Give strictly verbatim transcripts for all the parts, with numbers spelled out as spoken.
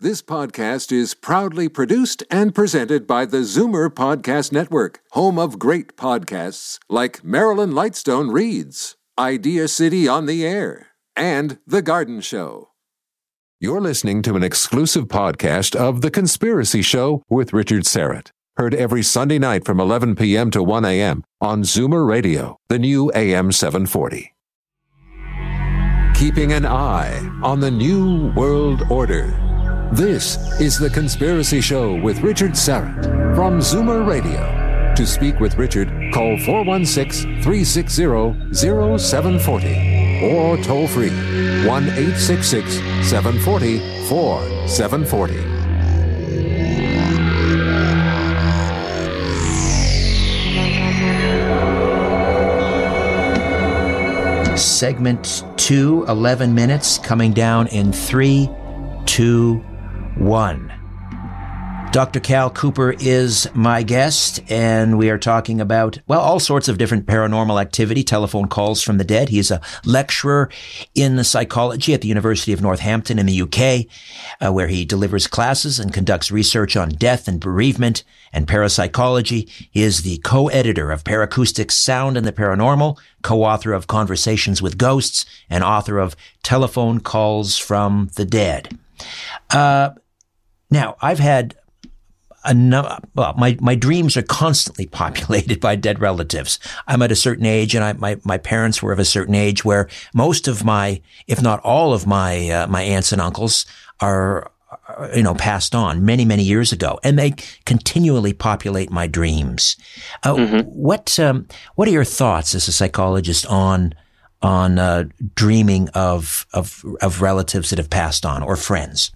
This podcast is proudly produced and presented by the Zoomer Podcast Network, home of great podcasts like Marilyn Lightstone Reads, Idea City on the Air, and The Garden Show. You're listening to an exclusive podcast of The Conspiracy Show with Richard Syrett. Heard every Sunday night from eleven p.m. to one a.m. on Zoomer Radio, the new A M seven forty. Keeping an eye on the New World Order. This is The Conspiracy Show with Richard Syrett from Zoomer Radio. To speak with Richard, call four one six, three six zero, zero seven four zero or toll free one eight six six, seven four zero, four seven four zero. Segment two, eleven minutes, coming down in three, two, one. Doctor Cal Cooper is my guest, and we are talking about, well, all sorts of different paranormal activity, telephone calls from the dead. He is a lecturer in psychology at the University of Northampton in the U K, uh, where he delivers classes and conducts research on death and bereavement and parapsychology. He is the co-editor of Paracoustics, Sound and the Paranormal, co-author of Conversations with Ghosts, and author of Telephone Calls from the Dead. Uh, now, I've had a no, well, my, my dreams are constantly populated by dead relatives. I'm at a certain age, and I, my, my parents were of a certain age where most of my, if not all of my, uh, my aunts and uncles are, you know, passed on many, many years ago, and they continually populate my dreams. Uh, mm-hmm. What, um, what are your thoughts as a psychologist on, on, uh, dreaming of, of, of relatives that have passed on or friends?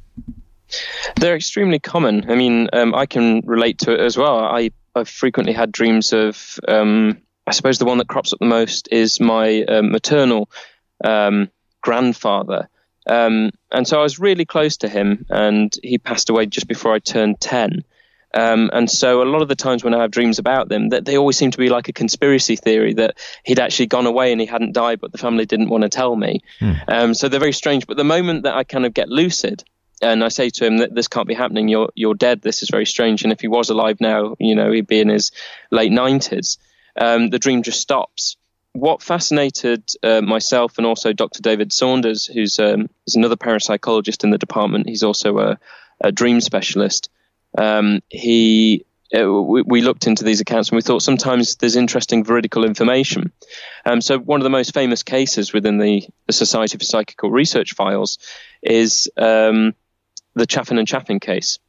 They're extremely common. I mean, um, I can relate to it as well. I, I've frequently had dreams of, um, I suppose the one that crops up the most is my uh, maternal um, grandfather. Um, and so I was really close to him, and he passed away just before I turned ten. Um, and so a lot of the times when I have dreams about them, that they always seem to be like a conspiracy theory that he'd actually gone away and he hadn't died, but the family didn't want to tell me. Hmm. Um, so they're very strange. But the moment that I kind of get lucid, and I say to him that this can't be happening, you're you're dead, this is very strange. And if he was alive now, you know, he'd be in his late nineties. Um, the dream just stops. What fascinated uh, myself and also Doctor David Saunders, who's um, is another parapsychologist in the department, he's also a, a dream specialist. Um, he uh, we, we looked into these accounts and we thought sometimes there's interesting veridical information. Um, so one of the most famous cases within the, the Society for Psychical Research files is um, the Chaffin and Chaffin case.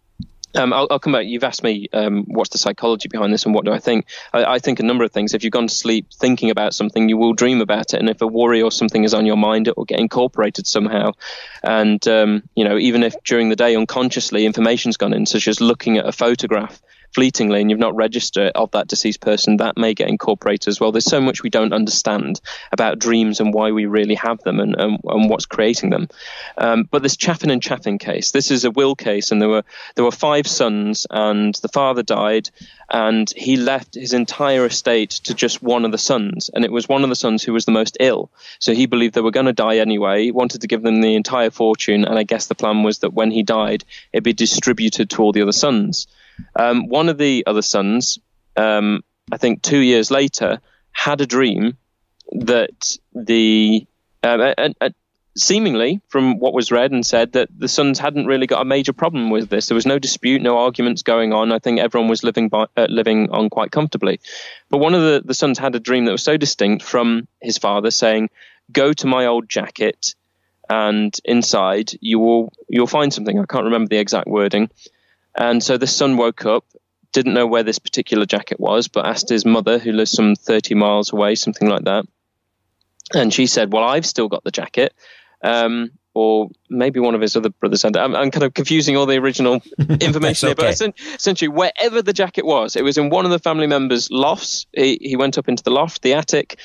Um, I'll, I'll come back. You've asked me um, what's the psychology behind this and what do I think. I, I think a number of things. If you've gone to sleep thinking about something, you will dream about it. And if a worry or something is on your mind, it will get incorporated somehow. And, um, you know, even if during the day unconsciously information's gone in, such as looking at a photograph fleetingly and you've not registered of that deceased person, that may get incorporated as well. There's so much we don't understand about dreams and why we really have them and, and, and what's creating them. Um, but this Chaffin and Chaffin case, this is a will case, and there were there were five sons, and the father died, and he left his entire estate to just one of the sons, and it was one of the sons who was the most ill. So he believed they were going to die anyway. He wanted to give them the entire fortune, and I guess the plan was that when he died, it'd be distributed to all the other sons. Um, one of the other sons, um, I think two years later, had a dream that the uh, uh, uh, seemingly, from what was read and said, that the sons hadn't really got a major problem with this. There was no dispute, no arguments going on. I think everyone was living by, uh, living on quite comfortably. But one of the, the sons had a dream that was so distinct from his father, saying, "Go to my old jacket, and inside you will you'll find something." I can't remember the exact wording. And so the son woke up, didn't know where this particular jacket was, but asked his mother, who lives some thirty miles away, something like that. And she said, "Well, I've still got the jacket." Um, or maybe one of his other brothers had it. I'm, I'm kind of confusing all the original information okay. here, but essentially, wherever the jacket was, it was in one of the family members' lofts. He, he went up into the loft, the attic,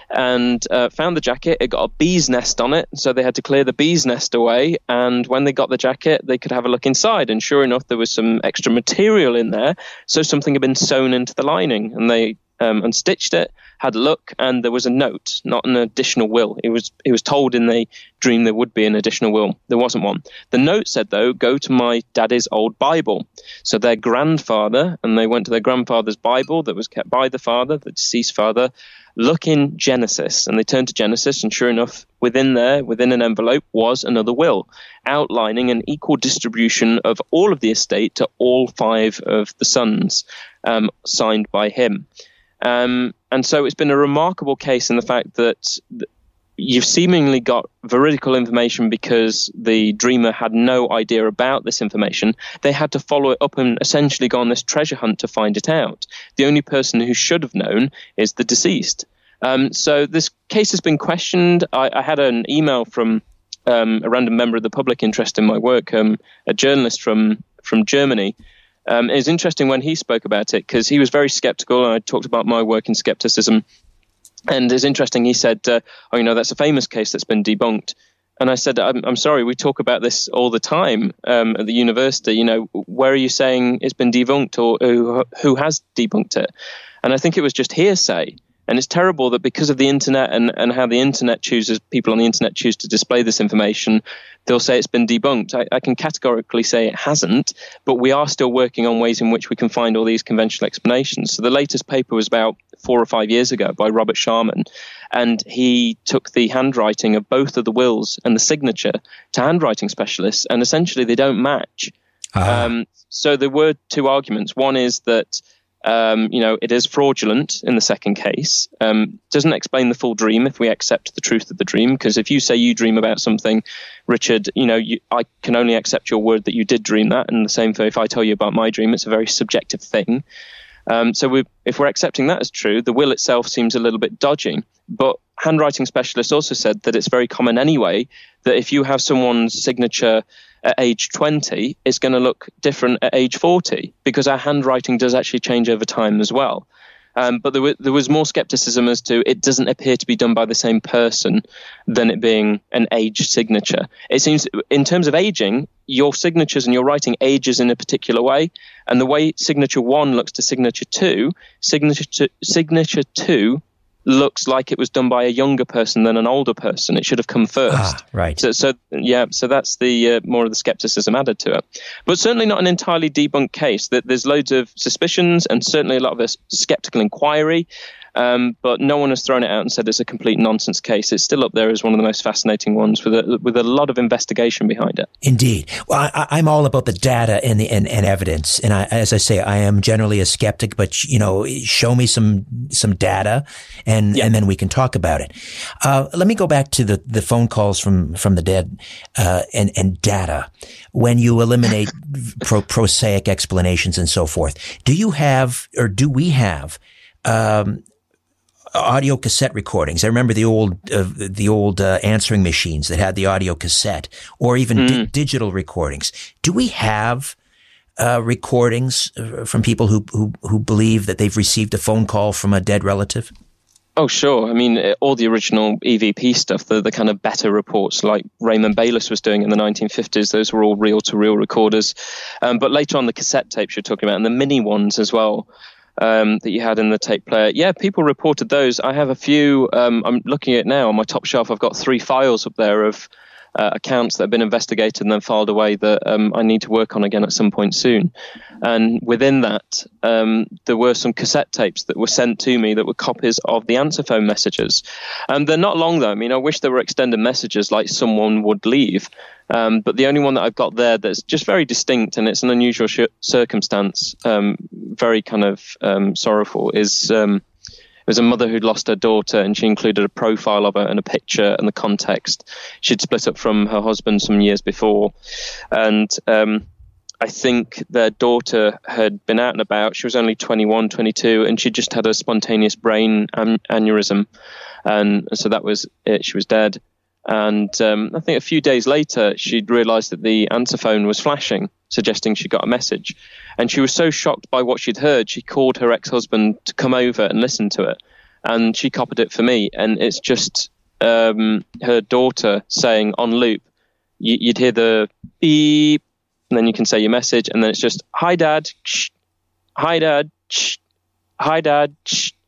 and uh, found the jacket. It got a bee's nest on it, so they had to clear the bee's nest away. And when they got the jacket, they could have a look inside. And sure enough, there was some extra material in there, so something had been sewn into the lining. And they um, unstitched it, had a look, and there was a note, not an additional will. It was it was told in the dream there would be an additional will. There wasn't one. The note said, though, go to my daddy's old Bible. So their grandfather, and they went to their grandfather's Bible that was kept by the father, the deceased father, look in Genesis. And they turned to Genesis, and sure enough, within there, within an envelope, was another will outlining an equal distribution of all of the estate to all five of the sons, um, signed by him. Um, and so it's been a remarkable case in the fact that you've seemingly got veridical information because the dreamer had no idea about this information. They had to follow it up and essentially go on this treasure hunt to find it out. The only person who should have known is the deceased. Um, so this case has been questioned. I, I had an email from um, a random member of the public interested in my work, um, a journalist from, from Germany. Um, it was interesting when he spoke about it because he was very skeptical, and I talked about my work in skepticism. And it's interesting, he said, uh, oh, you know, that's a famous case that's been debunked. And I said, I'm, I'm sorry, we talk about this all the time um, at the university. You know, where are you saying it's been debunked, or who, who has debunked it? And I think it was just hearsay. And it's terrible that because of the internet and, and how the internet chooses, people on the internet choose to display this information, they'll say it's been debunked. I, I can categorically say it hasn't, but we are still working on ways in which we can find all these conventional explanations. So the latest paper was about four or five years ago by Robert Sharman, and he took the handwriting of both of the wills and the signature to handwriting specialists, and essentially they don't match. Uh-huh. Um, so there were two arguments. One is that Um, you know, it is fraudulent in the second case. Um, doesn't explain the full dream if we accept the truth of the dream. Because if you say you dream about something, Richard, you know, you, I can only accept your word that you did dream that. And the same for if I tell you about my dream, it's a very subjective thing. Um, so we, if we're accepting that as true, the will itself seems a little bit dodgy. But handwriting specialists also said that it's very common anyway, that if you have someone's signature at age twenty, it's going to look different at age forty, because our handwriting does actually change over time as well. Um, but there, w- there was more skepticism as to it doesn't appear to be done by the same person than it being an age signature. It seems in terms of aging, your signatures and your writing ages in a particular way. And the way signature one looks to signature two, signature two, signature two looks like it was done by a younger person than an older person. It should have come first. Ah, right. So, so yeah, so that's the uh, more of the skepticism added to it. But certainly not an entirely debunked case. That there's loads of suspicions and certainly a lot of a skeptical inquiry. Um, but no one has thrown it out and said it's a complete nonsense case. It's still up there as one of the most fascinating ones with a, with a lot of investigation behind it. Indeed. Well, I, I'm all about the data and the and, and evidence. And I, as I say, I am generally a skeptic, but you know, show me some some data, and yeah. and then we can talk about it. Uh, let me go back to the, the phone calls from from the dead uh, and and data. When you eliminate pro, prosaic explanations and so forth, do you have or do we have um, audio cassette recordings? I remember the old, uh, the old uh, answering machines that had the audio cassette, or even mm. di- digital recordings. Do we have uh, recordings from people who, who who believe that they've received a phone call from a dead relative? Oh, sure. I mean, all the original E V P stuff, the, the kind of better reports like Raymond Bayless was doing in the nineteen fifties, those were all reel-to-reel recorders. Um, but later on, the cassette tapes you're talking about, and the mini ones as well, Um, that you had in the tape player. Yeah, people reported those. I have a few. Um, I'm looking at now on my top shelf. I've got three files up there of uh, accounts that have been investigated and then filed away that um, I need to work on again at some point soon. And within that, um, there were some cassette tapes that were sent to me that were copies of the answer phone messages. And they're not long, though. I mean, I wish there were extended messages like someone would leave. Um, but the only one that I've got there that's just very distinct, and it's an unusual sh- circumstance, um, very kind of um, sorrowful, is um, it was a mother who'd lost her daughter, and she included a profile of her and a picture and the context. She'd split up from her husband some years before, and um, I think their daughter had been out and about. She was only twenty-one, twenty-two, and she just had a spontaneous brain an- aneurysm, and so that was it. She was dead. And um, I think a few days later, she'd realised that the answer phone was flashing, suggesting she got a message. And she was so shocked by what she'd heard, she called her ex-husband to come over and listen to it. And she copied it for me. And it's just um, her daughter saying on loop, you, you'd hear the beep, and then you can say your message. And then it's just, hi, Dad. Shh. Hi, Dad. Shh. Hi, Dad. Shh.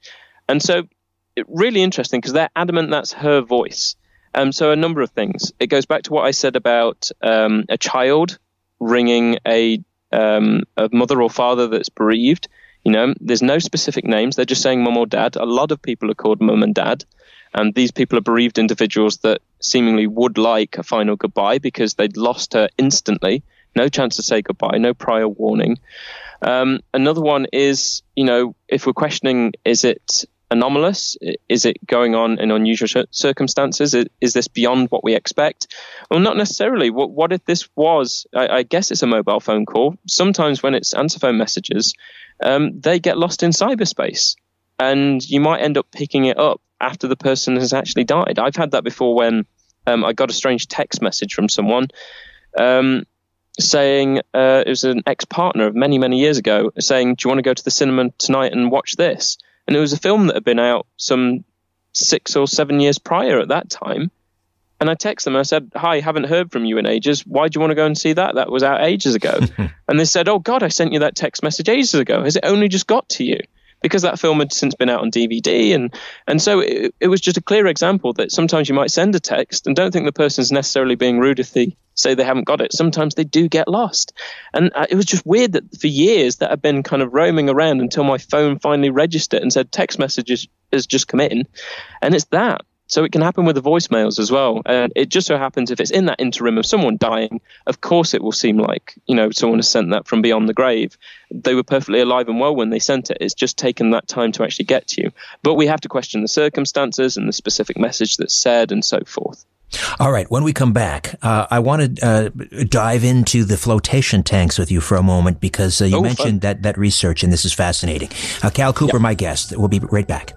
And so it, really interesting because they're adamant that's her voice. Um, so a number of things. It goes back to what I said about um, a child ringing a, um, a mother or father that's bereaved. You know, there's no specific names. They're just saying mum or dad. A lot of people are called mum and dad. And these people are bereaved individuals that seemingly would like a final goodbye because they'd lost her instantly. No chance to say goodbye, no prior warning. Um, another one is, you know, if we're questioning, is it anomalous? Is it going on in unusual circumstances? Is this beyond what we expect? Well, not necessarily. What, what if this was, I, I guess it's a mobile phone call. Sometimes when it's answer phone messages, um, they get lost in cyberspace and you might end up picking it up after the person has actually died. I've had that before when um, I got a strange text message from someone um, saying, uh, it was an ex-partner of many, many years ago, saying, do you want to go to the cinema tonight and watch this? And it was a film that had been out some six or seven years prior at that time. And I texted them and I said, hi, haven't heard from you in ages. Why do you want to go and see that? That was out ages ago. And they said, oh, God, I sent you that text message ages ago. Has it only just got to you? Because that film had since been out on D V D. And, and so it, it was just a clear example that sometimes you might send a text and don't think the person's necessarily being rude if they say they haven't got it. Sometimes they do get lost. And uh, it was just weird that for years that had been kind of roaming around until my phone finally registered and said text messages has just come in. And it's that. So it can happen with the voicemails as well. And it just so happens if it's in that interim of someone dying, of course it will seem like, you know, someone has sent that from beyond the grave. They were perfectly alive and well when they sent it. It's just taken that time to actually get to you. But we have to question the circumstances and the specific message that's said and so forth. All right. When we come back, uh, I want to uh, dive into the flotation tanks with you for a moment because uh, you oh, mentioned that, that research, and this is fascinating. Uh, Cal Cooper, yep. My guest. We'll be right back.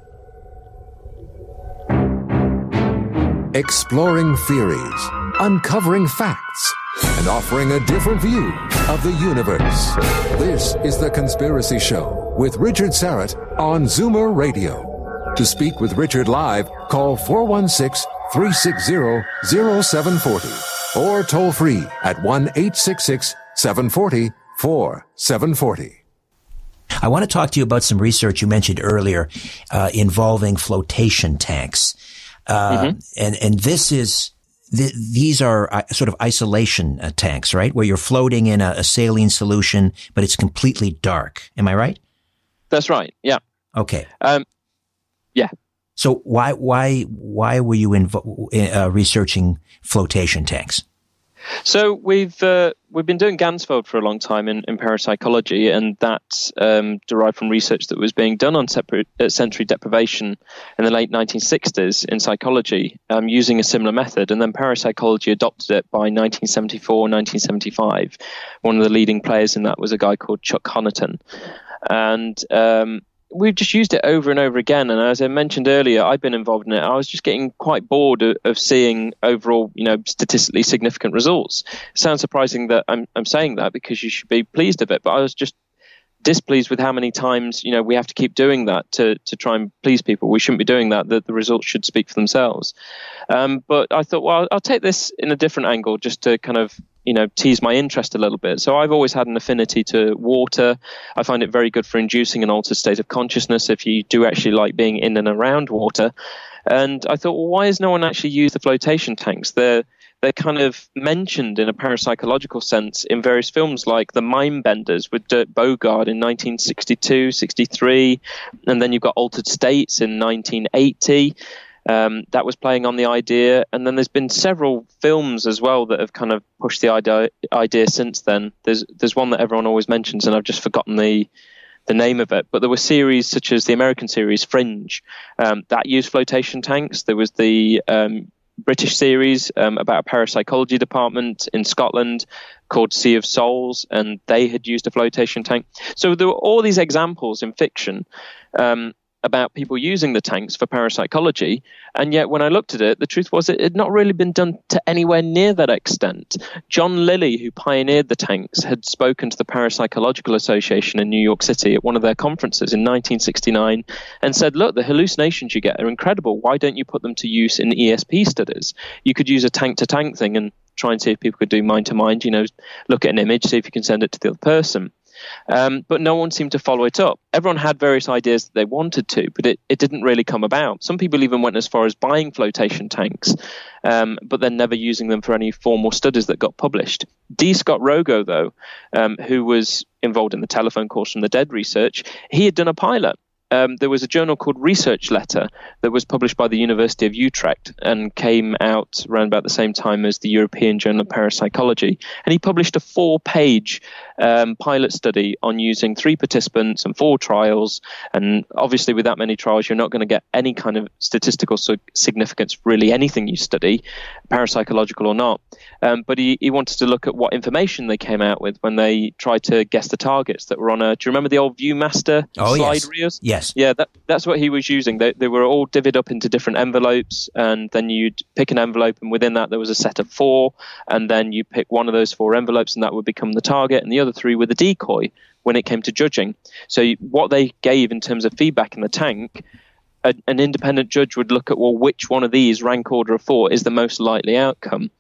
Exploring theories, uncovering facts, and offering a different view of the universe. This is The Conspiracy Show with Richard Syrett on Zoomer Radio. To speak with Richard live, call four one six, three six zero, zero seven four zero or toll free at one eight six six, seven four zero, four seven four zero. I want to talk to you about some research you mentioned earlier uh, involving flotation tanks. Uh, mm-hmm. and, and this is, th- these are uh, sort of isolation uh, tanks, right? Where you're floating in a, a saline solution, but it's completely dark. Am I right? That's right. Yeah. Okay. Um, yeah. So why, why, why were you invo- uh, researching flotation tanks? So we've uh, we've been doing Ganzfeld for a long time in, in parapsychology, and that um, derived from research that was being done on separate, uh, sensory deprivation in the late nineteen sixties in psychology um, using a similar method. And then parapsychology adopted it by nineteen seventy-four, nineteen seventy-five. One of the leading players in that was a guy called Chuck Honiton. And um, we've just used it over and over again. And as I mentioned earlier, I've been involved in it. I was just getting quite bored of, of seeing overall, you know, statistically significant results. It sounds surprising that I'm, I'm saying that because you should be pleased of it. But I was just displeased with how many times, you know, we have to keep doing that to, to try and please people. We shouldn't be doing that. The, the results should speak for themselves. Um, but I thought, well, I'll take this in a different angle just to kind of, you know, tease my interest a little bit. So I've always had an affinity to water. I find it very good for inducing an altered state of consciousness if you do actually like being in and around water. And I thought, well, why has no one actually used the flotation tanks? They're, they're kind of mentioned in a parapsychological sense in various films like The Mindbenders with Dirk Bogarde in nineteen sixty-two, sixty-three. And then you've got Altered States in nineteen eighty. Um, that was playing on the idea. And then there's been several films as well that have kind of pushed the idea, idea since then. There's there's one that everyone always mentions, and I've just forgotten the the name of it. But there were series such as the American series Fringe um, that used flotation tanks. There was the um, British series um, about a parapsychology department in Scotland called Sea of Souls, and they had used a flotation tank. So there were all these examples in fiction um, about people using the tanks for parapsychology, and yet when I looked at it, the truth was it had not really been done to anywhere near that extent. John Lilly, who pioneered the tanks, had spoken to the Parapsychological Association in New York City at one of their conferences in nineteen sixty-nine and said, look, the hallucinations you get are incredible. Why don't you put them to use in E S P studies? You could use a tank-to-tank thing and try and see if people could do mind-to-mind, you know, look at an image, see if you can send it to the other person. Um, but no one seemed to follow it up. Everyone had various ideas that they wanted to, but it, it didn't really come about. Some people even went as far as buying flotation tanks, um, but then never using them for any formal studies that got published. D. Scott Rogo, though, um, who was involved in the telephone calls from the dead research, he had done a pilot. Um, there was a journal called Research Letter that was published by the University of Utrecht and came out around about the same time as the European Journal of Parapsychology. And he published a four-page um, pilot study on using three participants and four trials. And obviously with that many trials, you're not going to get any kind of statistical significance for really anything you study, parapsychological or not. Um, but he, he wanted to look at what information they came out with when they tried to guess the targets that were on a... Do you remember the old Viewmaster oh, slide yes. reels? Yes. Yeah, that, that's what he was using. They, they were all divvied up into different envelopes, and then you'd pick an envelope, and within that there was a set of four, and then you pick one of those four envelopes, and that would become the target, and the other three were the decoy when it came to judging. So you, what they gave in terms of feedback in the tank, a, an independent judge would look at, well, which one of these, rank order of four, is the most likely outcome.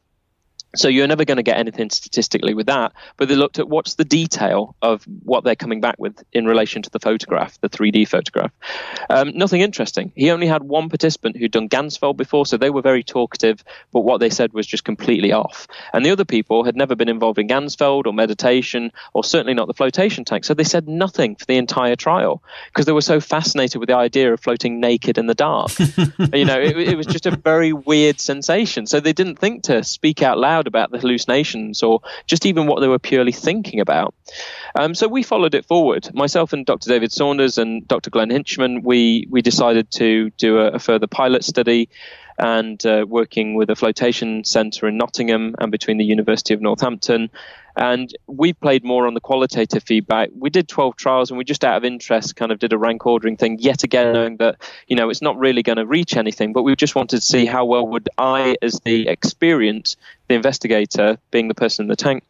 So you're never going to get anything statistically with that, but they looked at what's the detail of what they're coming back with in relation to the photograph, the three D photograph. Um, nothing interesting. He only had one participant who'd done Ganzfeld before, so they were very talkative, but what they said was just completely off. And the other people had never been involved in Ganzfeld or meditation, or certainly not the flotation tank, so they said nothing for the entire trial because they were so fascinated with the idea of floating naked in the dark. You know, it, it was just a very weird sensation, so they didn't think to speak out loud about the hallucinations or just even what they were purely thinking about. Um, so we followed it forward. Myself and Doctor David Saunders and Doctor Glenn Hinchman, we, we decided to do a, a further pilot study and uh, working with a flotation centre in Nottingham and between the University of Northampton. And we played more on the qualitative feedback. We did twelve trials, and we just out of interest kind of did a rank ordering thing, yet again knowing that, you know, it's not really going to reach anything, but we just wanted to see how well would I, as the experience, the investigator, being the person in the tank,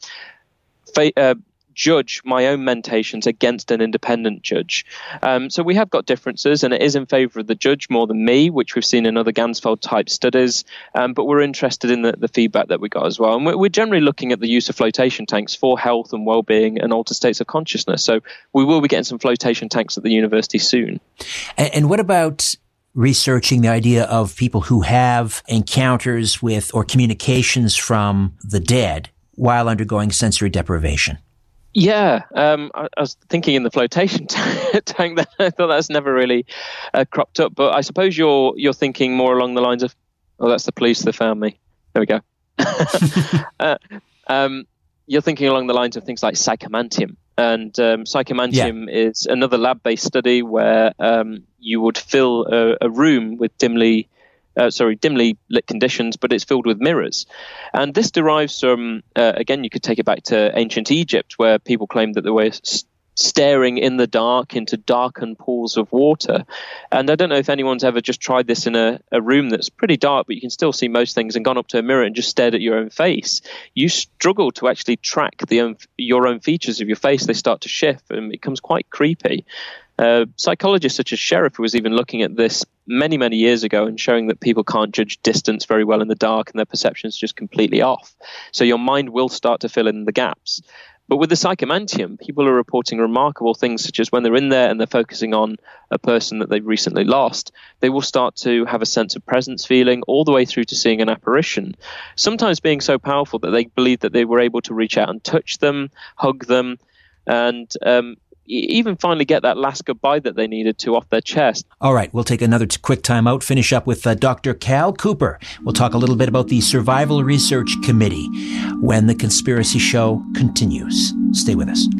fa- uh, judge my own mentations against an independent judge. Um, so we have got differences, and it is in favour of the judge more than me, which we've seen in other Ganzfeld type studies, um, but we're interested in the, the feedback that we got as well. And we're, we're generally looking at the use of flotation tanks for health and well-being and altered states of consciousness. So we will be getting some flotation tanks at the university soon. And, and what about researching the idea of people who have encounters with or communications from the dead while undergoing sensory deprivation? Yeah, um, I, I was thinking in the flotation t- tank that I thought that's never really uh, cropped up. But I suppose you're you're thinking more along the lines of, oh, that's the police, they found me. There we go. uh, um, you're thinking along the lines of things like psychomantium. And um, psychomantium yeah. is another lab-based study where um, you would fill a, a room with dimly Uh, sorry, dimly lit conditions, but it's filled with mirrors. And this derives from, uh, again, you could take it back to ancient Egypt, where people claimed that they were s- staring in the dark into darkened pools of water. And I don't know if anyone's ever just tried this in a, a room that's pretty dark, but you can still see most things, and gone up to a mirror and just stared at your own face. You struggle to actually track the own, your own features of your face. They start to shift, and it becomes quite creepy. Uh, psychologists such as Sheriff, who was even looking at this many, many years ago and showing that people can't judge distance very well in the dark and their perception's just completely off. So your mind will start to fill in the gaps. But with the psychomantium, people are reporting remarkable things, such as when they're in there and they're focusing on a person that they've recently lost, they will start to have a sense of presence feeling all the way through to seeing an apparition, sometimes being so powerful that they believe that they were able to reach out and touch them, hug them, and um, even finally get that last goodbye that they needed to off their chest. All right, we'll take another t- quick time out, finish up with uh, Doctor Cal Cooper. We'll talk a little bit about the Survival Research Committee when the Conspiracy Show continues. Stay with us.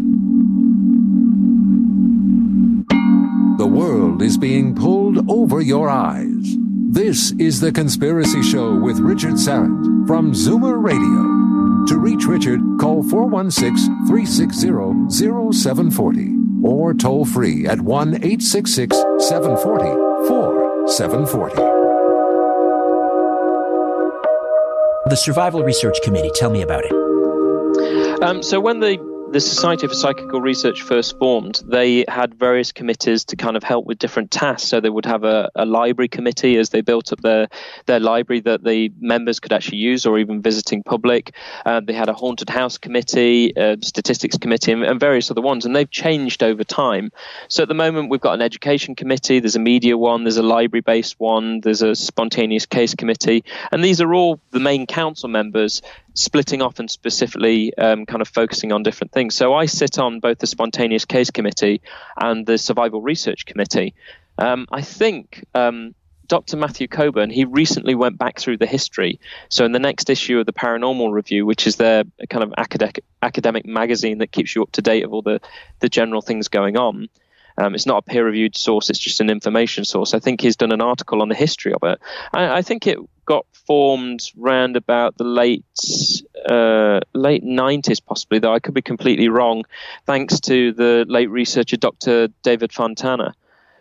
The world is being pulled over your eyes. This is The Conspiracy Show with Richard Syrett from Zoomer Radio. To reach Richard, call four one six, three six zero, zero seven four zero or toll free at one eight six six, seven four zero, four seven four zero. The Survival Research Committee, tell me about it. Um, so when the the Society for Psychical Research first formed, they had various committees to kind of help with different tasks. So they would have a, a library committee as they built up their, their library that the members could actually use, or even visiting public. Uh, they had a haunted house committee, a statistics committee, and, and various other ones. And they've changed over time. So at the moment, we've got an education committee, there's a media one, there's a library-based one, there's a spontaneous case committee. And these are all the main council members splitting off and specifically um, kind of focusing on different things. So I sit on both the Spontaneous Case Committee and the Survival Research Committee. Um, I think um, Doctor Matthew Coburn, he recently went back through the history. So in the next issue of the Paranormal Review, which is their kind of academic, academic magazine that keeps you up to date of all the, the general things going on, Um, it's not a peer-reviewed source, it's just an information source. I think he's done an article on the history of it. I, I think it got formed round about the late uh, late nineties, possibly, though I could be completely wrong, thanks to the late researcher Doctor David Fontana.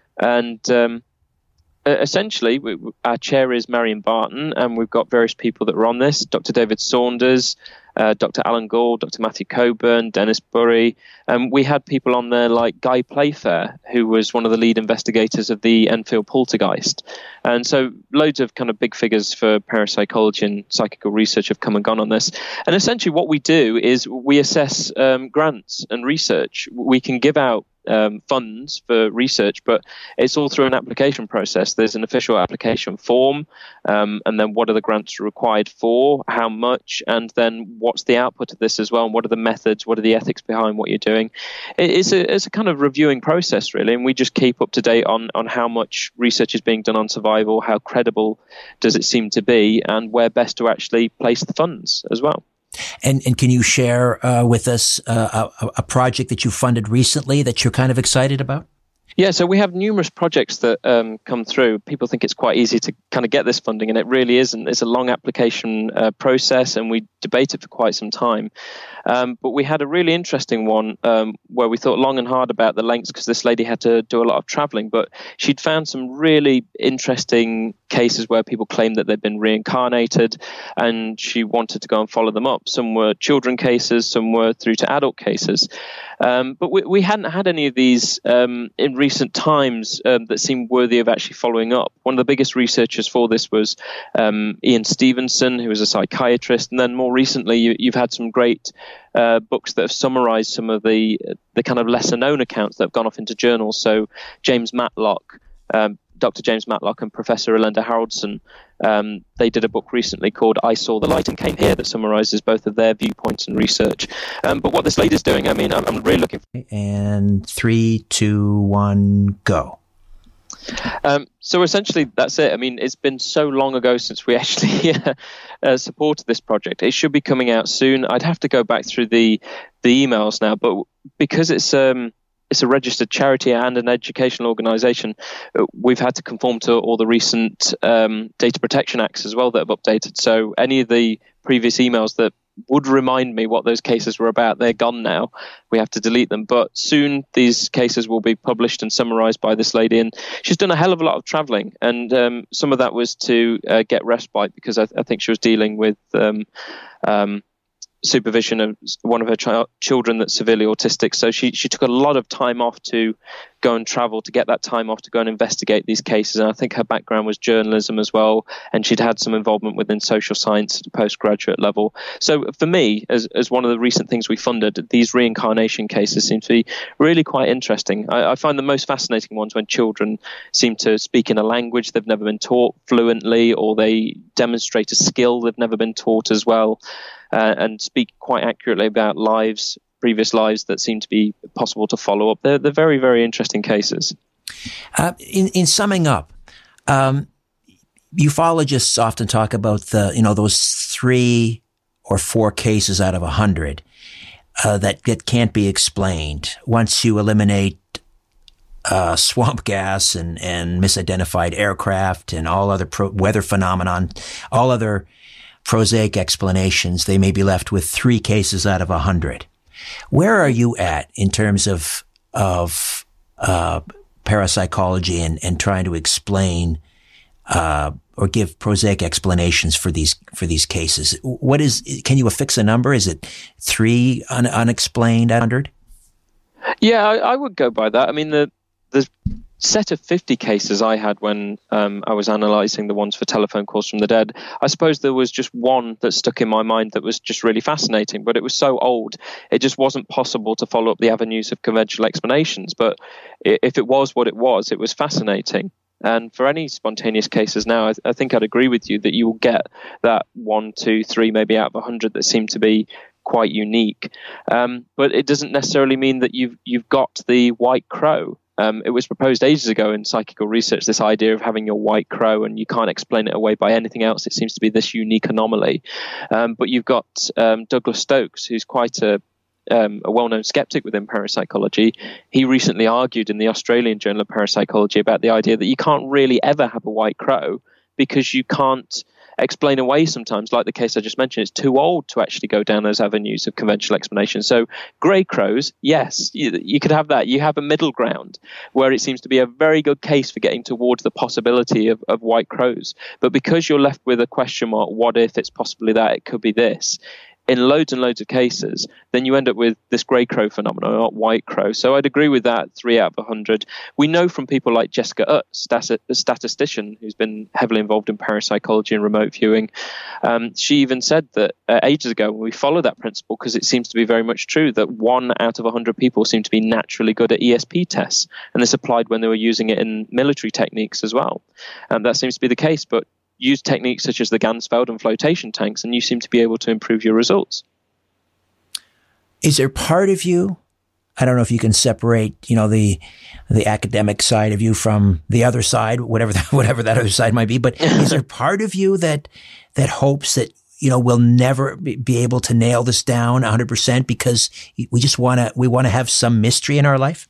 And um, essentially, we, our chair is Marion Barton, and we've got various people that are on this. Doctor David Saunders, Uh, Doctor Alan Gould, Doctor Matthew Coburn, Dennis Bury. Um, we had people on there like Guy Playfair, who was one of the lead investigators of the Enfield poltergeist. And so loads of kind of big figures for parapsychology and psychical research have come and gone on this. And essentially what we do is we assess um, grants and research. We can give out Um, funds for research, but it's all through an application process. There's an official application form, um, and then what are the grants required for, how much, and then what's the output of this as well, and what are the methods, what are the ethics behind what you're doing. It, it's, a, it's a kind of reviewing process, really, and we just keep up to date on, on how much research is being done on survival, how credible does it seem to be, and where best to actually place the funds as well. And, and can you share uh, with us uh, a, a project that you funded recently that you're kind of excited about? Yeah, so we have numerous projects that um, come through. People think it's quite easy to kind of get this funding, and it really isn't. It's a long application uh, process, and we debate it for quite some time. Um, but we had a really interesting one um, where we thought long and hard about the lengths, because this lady had to do a lot of traveling, but she'd found some really interesting cases where people claimed that they'd been reincarnated, and she wanted to go and follow them up. Some were children cases, some were through to adult cases. Um, but we, we hadn't had any of these um, in recent times um, that seemed worthy of actually following up. One of the biggest researchers for this was um, Ian Stevenson, who was a psychiatrist. And then more recently, you, you've had some great uh, books that have summarized some of the the kind of lesser known accounts that have gone off into journals. So James Matlock, um, Doctor James Matlock and Professor Elenda Haroldson, um, they did a book recently called I Saw the Light and Came Here that summarizes both of their viewpoints and research. Um, but what this lady's doing, I mean, I'm, I'm really looking for... And three, two, one, go. Um, so essentially, that's it. I mean, it's been so long ago since we actually uh, uh, supported this project. It should be coming out soon. I'd have to go back through the the emails now, but because it's... Um, It's a registered charity and an educational organisation. We've had to conform to all the recent um, data protection acts as well that have updated. So any of the previous emails that would remind me what those cases were about, they're gone now. We have to delete them. But soon these cases will be published and summarised by this lady. And she's done a hell of a lot of travelling. And um, some of that was to uh, get respite, because I, th- I think she was dealing with... Um, um, supervision of one of her ch- children that's severely autistic. So she, she took a lot of time off to go and travel, to get that time off to go and investigate these cases. And I think her background was journalism as well. And she'd had some involvement within social science at a postgraduate level. So for me, as, as one of the recent things we funded, these reincarnation cases seem to be really quite interesting. I, I find the most fascinating ones when children seem to speak in a language they've never been taught fluently, or they demonstrate a skill they've never been taught as well. Uh, and speak quite accurately about lives, previous lives that seem to be possible to follow up. They're, they're very, very interesting cases. Uh, in, in summing up, um, ufologists often talk about the, you know, those three or four cases out of a hundred uh, that, that can't be explained. Once you eliminate uh, swamp gas and, and misidentified aircraft and all other pro- weather phenomenon, all other prosaic explanations, they may be left with three cases out of a hundred. Where are you at in terms of of uh, parapsychology and, and trying to explain uh, or give prosaic explanations for these for these cases. What is? Can you affix a number? Is it three un, unexplained hundred? Yeah, I, I would go by that. I mean, the the set of fifty cases I had when um, I was analysing the ones for telephone calls from the dead, I suppose there was just one that stuck in my mind that was just really fascinating, but it was so old, it just wasn't possible to follow up the avenues of conventional explanations. But if it was what it was, it was fascinating. And for any spontaneous cases now, I, th- I think I'd agree with you that you will get that one, two, three, maybe out of a hundred that seem to be quite unique. Um, but it doesn't necessarily mean that you've you've got the white crow. Um, it was proposed ages ago in psychical research, this idea of having your white crow, and you can't explain it away by anything else. It seems to be this unique anomaly. Um, but you've got um, Douglas Stokes, who's quite a, um, a well-known skeptic within parapsychology. He recently argued in the Australian Journal of Parapsychology about the idea that you can't really ever have a white crow because you can't explain away sometimes, like the case I just mentioned. It's too old to actually go down those avenues of conventional explanation. So grey crows, yes, you, you could have that. You have a middle ground where it seems to be a very good case for getting towards the possibility of, of white crows. But because you're left with a question mark, what if it's possibly that, it could be this, in loads and loads of cases, then you end up with this grey crow phenomenon, not white crow. So I'd agree with that, three out of a hundred. We know from people like Jessica Utt, stat- a statistician who's been heavily involved in parapsychology and remote viewing. Um, she even said that uh, ages ago, when we follow that principle, because it seems to be very much true, that one out of a hundred people seem to be naturally good at E S P tests. And this applied when they were using it in military techniques as well. And that seems to be the case. But use techniques such as the Ganzfeld and flotation tanks, and you seem to be able to improve your results. Is there part of you, I don't know if you can separate, you know, the the academic side of you from the other side, whatever that, whatever that other side might be, but is there part of you that that hopes that, you know, we'll never be able to nail this down one hundred percent because we just want to we want to have some mystery in our life?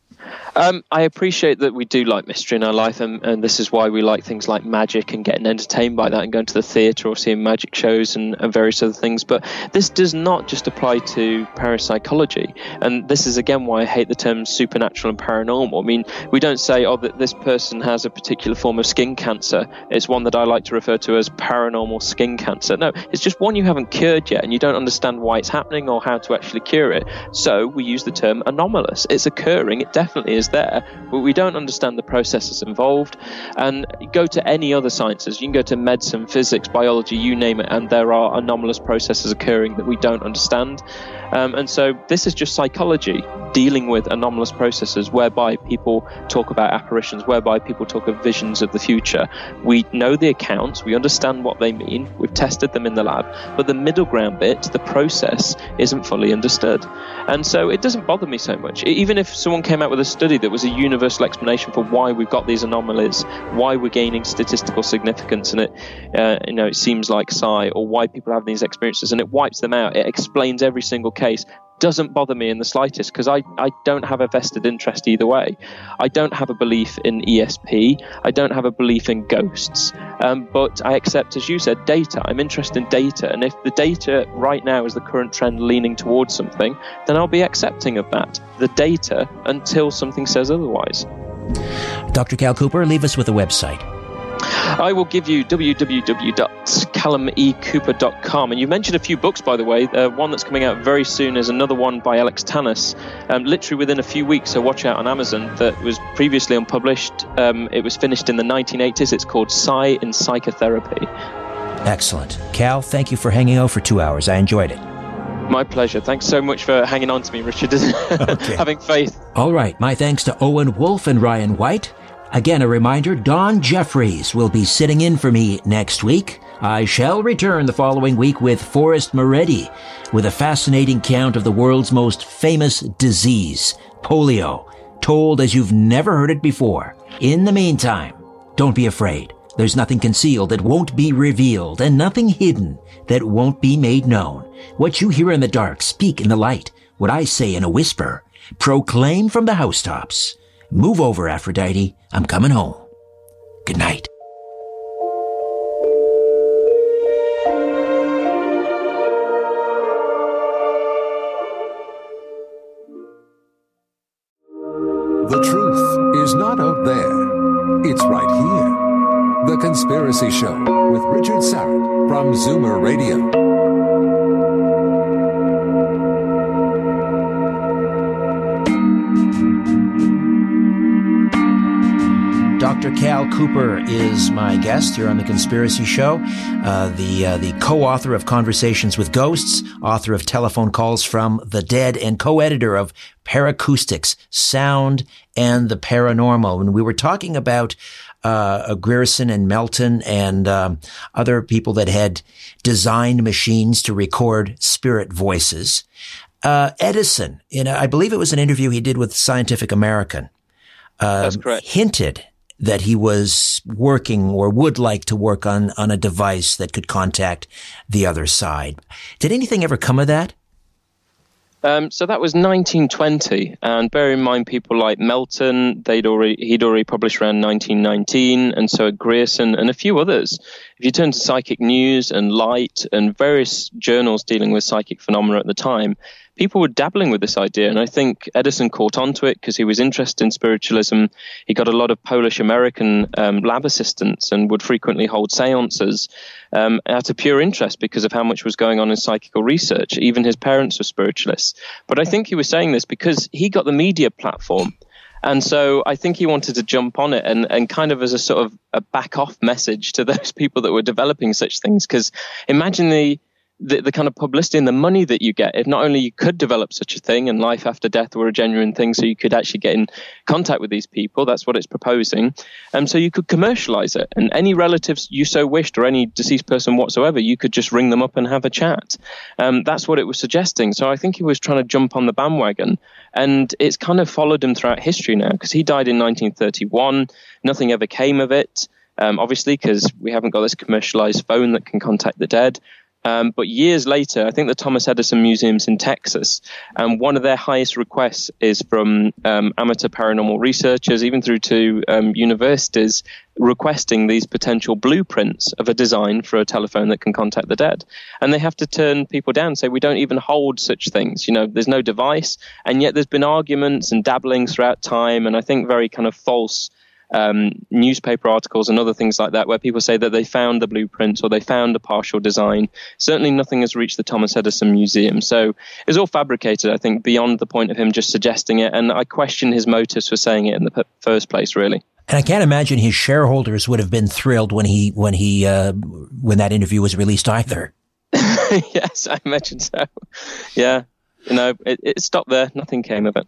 Um, I appreciate that we do like mystery in our life, and, and this is why we like things like magic and getting entertained by that and going to the theatre or seeing magic shows and, and various other things. But this does not just apply to parapsychology. And this is, again, why I hate the terms supernatural and paranormal. I mean, we don't say, oh, that this person has a particular form of skin cancer. It's one that I like to refer to as paranormal skin cancer. No, it's just one you haven't cured yet, and you don't understand why it's happening or how to actually cure it. So we use the term anomalous. It's occurring. It definitely is there, but we don't understand the processes involved. And go to any other sciences, you can go to medicine, physics, biology, you name it, and there are anomalous processes occurring that we don't understand. Um, and so this is just psychology dealing with anomalous processes whereby people talk about apparitions, whereby people talk of visions of the future. We know the accounts, we understand what they mean, we've tested them in the lab, but the middle ground bit, the process, isn't fully understood. And so it doesn't bother me so much. Even if someone came out with a study that was a universal explanation for why we've got these anomalies, why we're gaining statistical significance, and it, uh, you know, it seems like psi, or why people have these experiences, and it wipes them out, it explains every single case, doesn't bother me in the slightest, because I, I don't have a vested interest either way. I don't have a belief in E S P. I don't have a belief in ghosts. Um, but I accept, as you said, data. I'm interested in data. And if the data right now is the current trend leaning towards something, then I'll be accepting of that, the data, until something says otherwise. Doctor Cal Cooper, leave us with a website. I will give you w w w dot callum e cooper dot com. And you mentioned a few books, by the way. Uh, one that's coming out very soon is another one by Alex Tannis, um, literally within a few weeks, so watch out on Amazon, that was previously unpublished. Um, it was finished in the nineteen eighties. It's called Psi in Psychotherapy. Excellent. Cal, thank you for hanging out for two hours. I enjoyed it. My pleasure. Thanks so much for hanging on to me, Richard. Okay. Having faith. All right. My thanks to Owen Wolf and Ryan White. Again, a reminder, Don Jeffries will be sitting in for me next week. I shall return the following week with Forrest Moretti with a fascinating count of the world's most famous disease, polio, told as you've never heard it before. In the meantime, don't be afraid. There's nothing concealed that won't be revealed, and nothing hidden that won't be made known. What you hear in the dark, speak in the light. What I say in a whisper, proclaim from the housetops. Move over, Aphrodite. I'm coming home. Good night. The truth is not out there. It's right here. The Conspiracy Show with Richard Syrett from Zoomer Radio. Doctor Cal Cooper is my guest here on The Conspiracy Show, uh, the uh, the co-author of Conversations with Ghosts, author of Telephone Calls from the Dead, and co-editor of Paracoustics, Sound and the Paranormal. And we were talking about uh, Grierson and Melton and um, other people that had designed machines to record spirit voices. Uh, Edison, in a, I believe it was an interview he did with Scientific American, uh, That's correct. hinted that he was working or would like to work on, on a device that could contact the other side. Did anything ever come of that? Um, so that was nineteen twenty, and bear in mind people like Melton, they'd already he'd already published around nineteen nineteen, and so had Grierson and a few others. If you turn to Psychic News and Light and various journals dealing with psychic phenomena at the time, people were dabbling with this idea, and I think Edison caught on to it because he was interested in spiritualism. He got a lot of Polish-American um, lab assistants and would frequently hold seances um, out of pure interest because of how much was going on in psychical research. Even his parents were spiritualists. But I think he was saying this because he got the media platform. And so I think he wanted to jump on it and, and kind of as a sort of a back-off message to those people that were developing such things. Because imagine the The, the kind of publicity and the money that you get if not only you could develop such a thing and life after death were a genuine thing, so you could actually get in contact with these people. That's what it's proposing. Um, so you could commercialize it, and any relatives you so wished or any deceased person whatsoever, you could just ring them up and have a chat. Um, that's what it was suggesting. So I think he was trying to jump on the bandwagon, and it's kind of followed him throughout history now, because he died in nineteen thirty-one. Nothing ever came of it, um, obviously, because we haven't got this commercialized phone that can contact the dead. Um, but years later, I think the Thomas Edison Museum's in Texas, and one of their highest requests is from um, amateur paranormal researchers, even through to um, universities, requesting these potential blueprints of a design for a telephone that can contact the dead. And they have to turn people down and say, we don't even hold such things. You know, there's no device. And yet there's been arguments and dabblings throughout time, and I think very kind of false Um, newspaper articles and other things like that, where people say that they found the blueprints or they found a partial design. Certainly nothing has reached the Thomas Edison Museum. So it's all fabricated, I think, beyond the point of him just suggesting it. And I question his motives for saying it in the p- first place, really. And I can't imagine his shareholders would have been thrilled when he when he uh, when that interview was released either. Yes, I imagine so. Yeah, you know, it, it stopped there. Nothing came of it.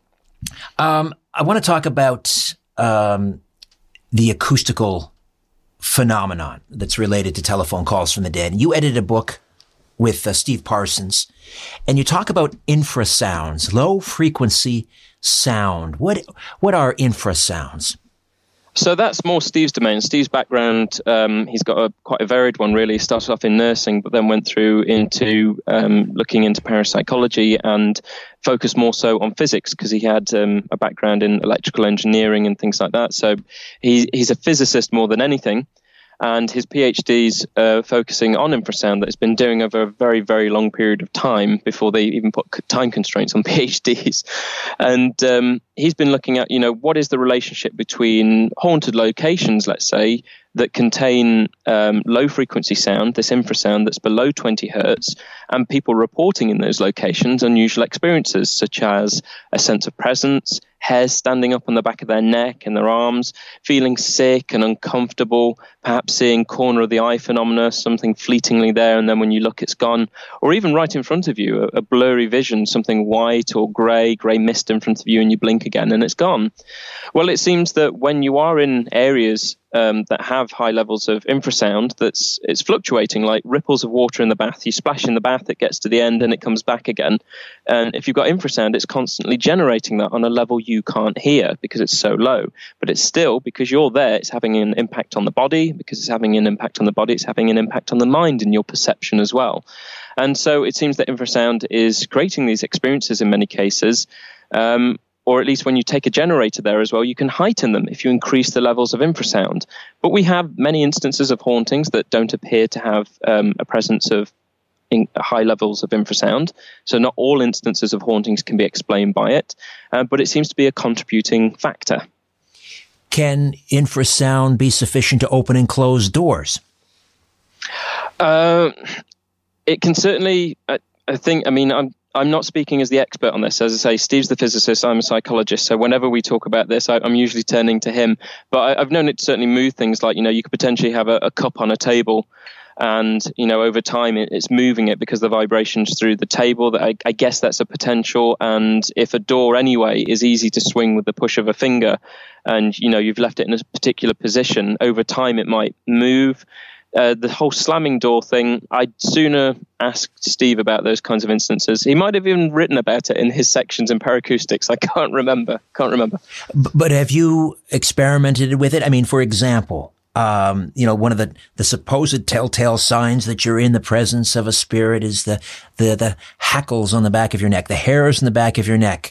Um, I want to talk about Um, the acoustical phenomenon that's related to telephone calls from the dead. You edited a book with uh, Steve Parsons, and you talk about infrasounds, low frequency sound. What what are infrasounds? So that's more Steve's domain. Steve's background, um, he's got a quite a varied one, really. He started off in nursing, but then went through into um, looking into parapsychology and focused more so on physics, because he had um, a background in electrical engineering and things like that. So he, he's a physicist more than anything. And his PhD's uh, focusing on infrasound that he's been doing over a very, very long period of time before they even put time constraints on PhDs. And um, he's been looking at, you know, what is the relationship between haunted locations, let's say, that contain um, low frequency sound, this infrasound that's below twenty hertz, and people reporting in those locations unusual experiences, such as a sense of presence, hairs standing up on the back of their neck and their arms, feeling sick and uncomfortable, perhaps seeing corner of the eye phenomena, something fleetingly there, and then when you look, it's gone. Or even right in front of you, a, a blurry vision, something white or grey, grey mist in front of you, and you blink again and it's gone. Well, it seems that when you are in areas Um, that have high levels of infrasound, that's it's fluctuating like ripples of water in the bath. You splash in the bath, it gets to the end and it comes back again. And if you've got infrasound, it's constantly generating that on a level you can't hear because it's so low. But it's still, because you're there, it's having an impact on the body. Because it's having an impact on the body, it's having an impact on the mind and your perception as well. And so it seems that infrasound is creating these experiences in many cases. Um, or at least when you take a generator there as well, you can heighten them if you increase the levels of infrasound. But we have many instances of hauntings that don't appear to have um, a presence of in high levels of infrasound. So not all instances of hauntings can be explained by it, uh, but it seems to be a contributing factor. can infrasound be sufficient to open and close doors? Uh, it can certainly, I, I think, I mean, I'm I'm not speaking as the expert on this. As I say, Steve's the physicist, I'm a psychologist. So whenever we talk about this, I, I'm usually turning to him. But I, I've known it to certainly move things like, you know, you could potentially have a, a cup on a table and, you know, over time it, it's moving it because the vibrations through the table. That I, I guess that's a potential. And if a door anyway is easy to swing with the push of a finger and, you know, you've left it in a particular position, over time it might move. Uh, the whole slamming door thing, I'd sooner ask Steve about those kinds of instances. He might have even written about it in his sections in Paracoustics. I can't remember. Can't remember. But have you experimented with it? I mean, for example, um, you know, one of the, the supposed telltale signs that you're in the presence of a spirit is the, the, the hackles on the back of your neck, the hairs on the back of your neck,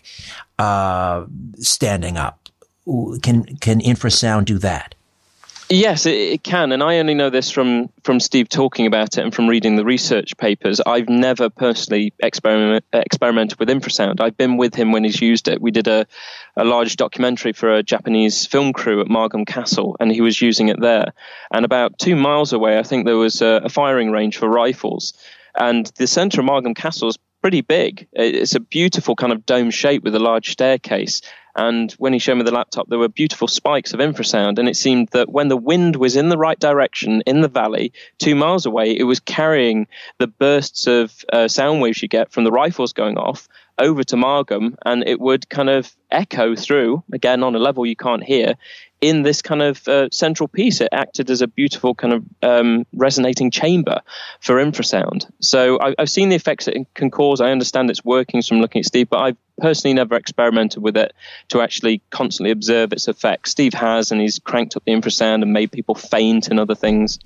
uh, standing up. Can, can infrasound do that? Yes, it, it can. And I only know this from, from Steve talking about it and from reading the research papers. I've never personally experiment, experimented with infrasound. I've been with him when he's used it. We did a, a large documentary for a Japanese film crew at Margam Castle, and he was using it there. And about two miles away, I think there was a, a firing range for rifles. And the centre of Margam Castle is pretty big. It's a beautiful kind of dome shape with a large staircase. And when he showed me the laptop, there were beautiful spikes of infrasound. And it seemed that when the wind was in the right direction in the valley, two miles away, it was carrying the bursts of uh, sound waves you get from the rifles going off over to Margam. And it would kind of echo through, again, on a level you can't hear, in this kind of uh, central piece. It acted as a beautiful kind of um, resonating chamber for infrasound. So I, I've seen the effects it can cause. I understand its workings from looking at Steve, but I've personally never experimented with it to actually constantly observe its effects. Steve has, and he's cranked up the infrasound and made people faint and other things.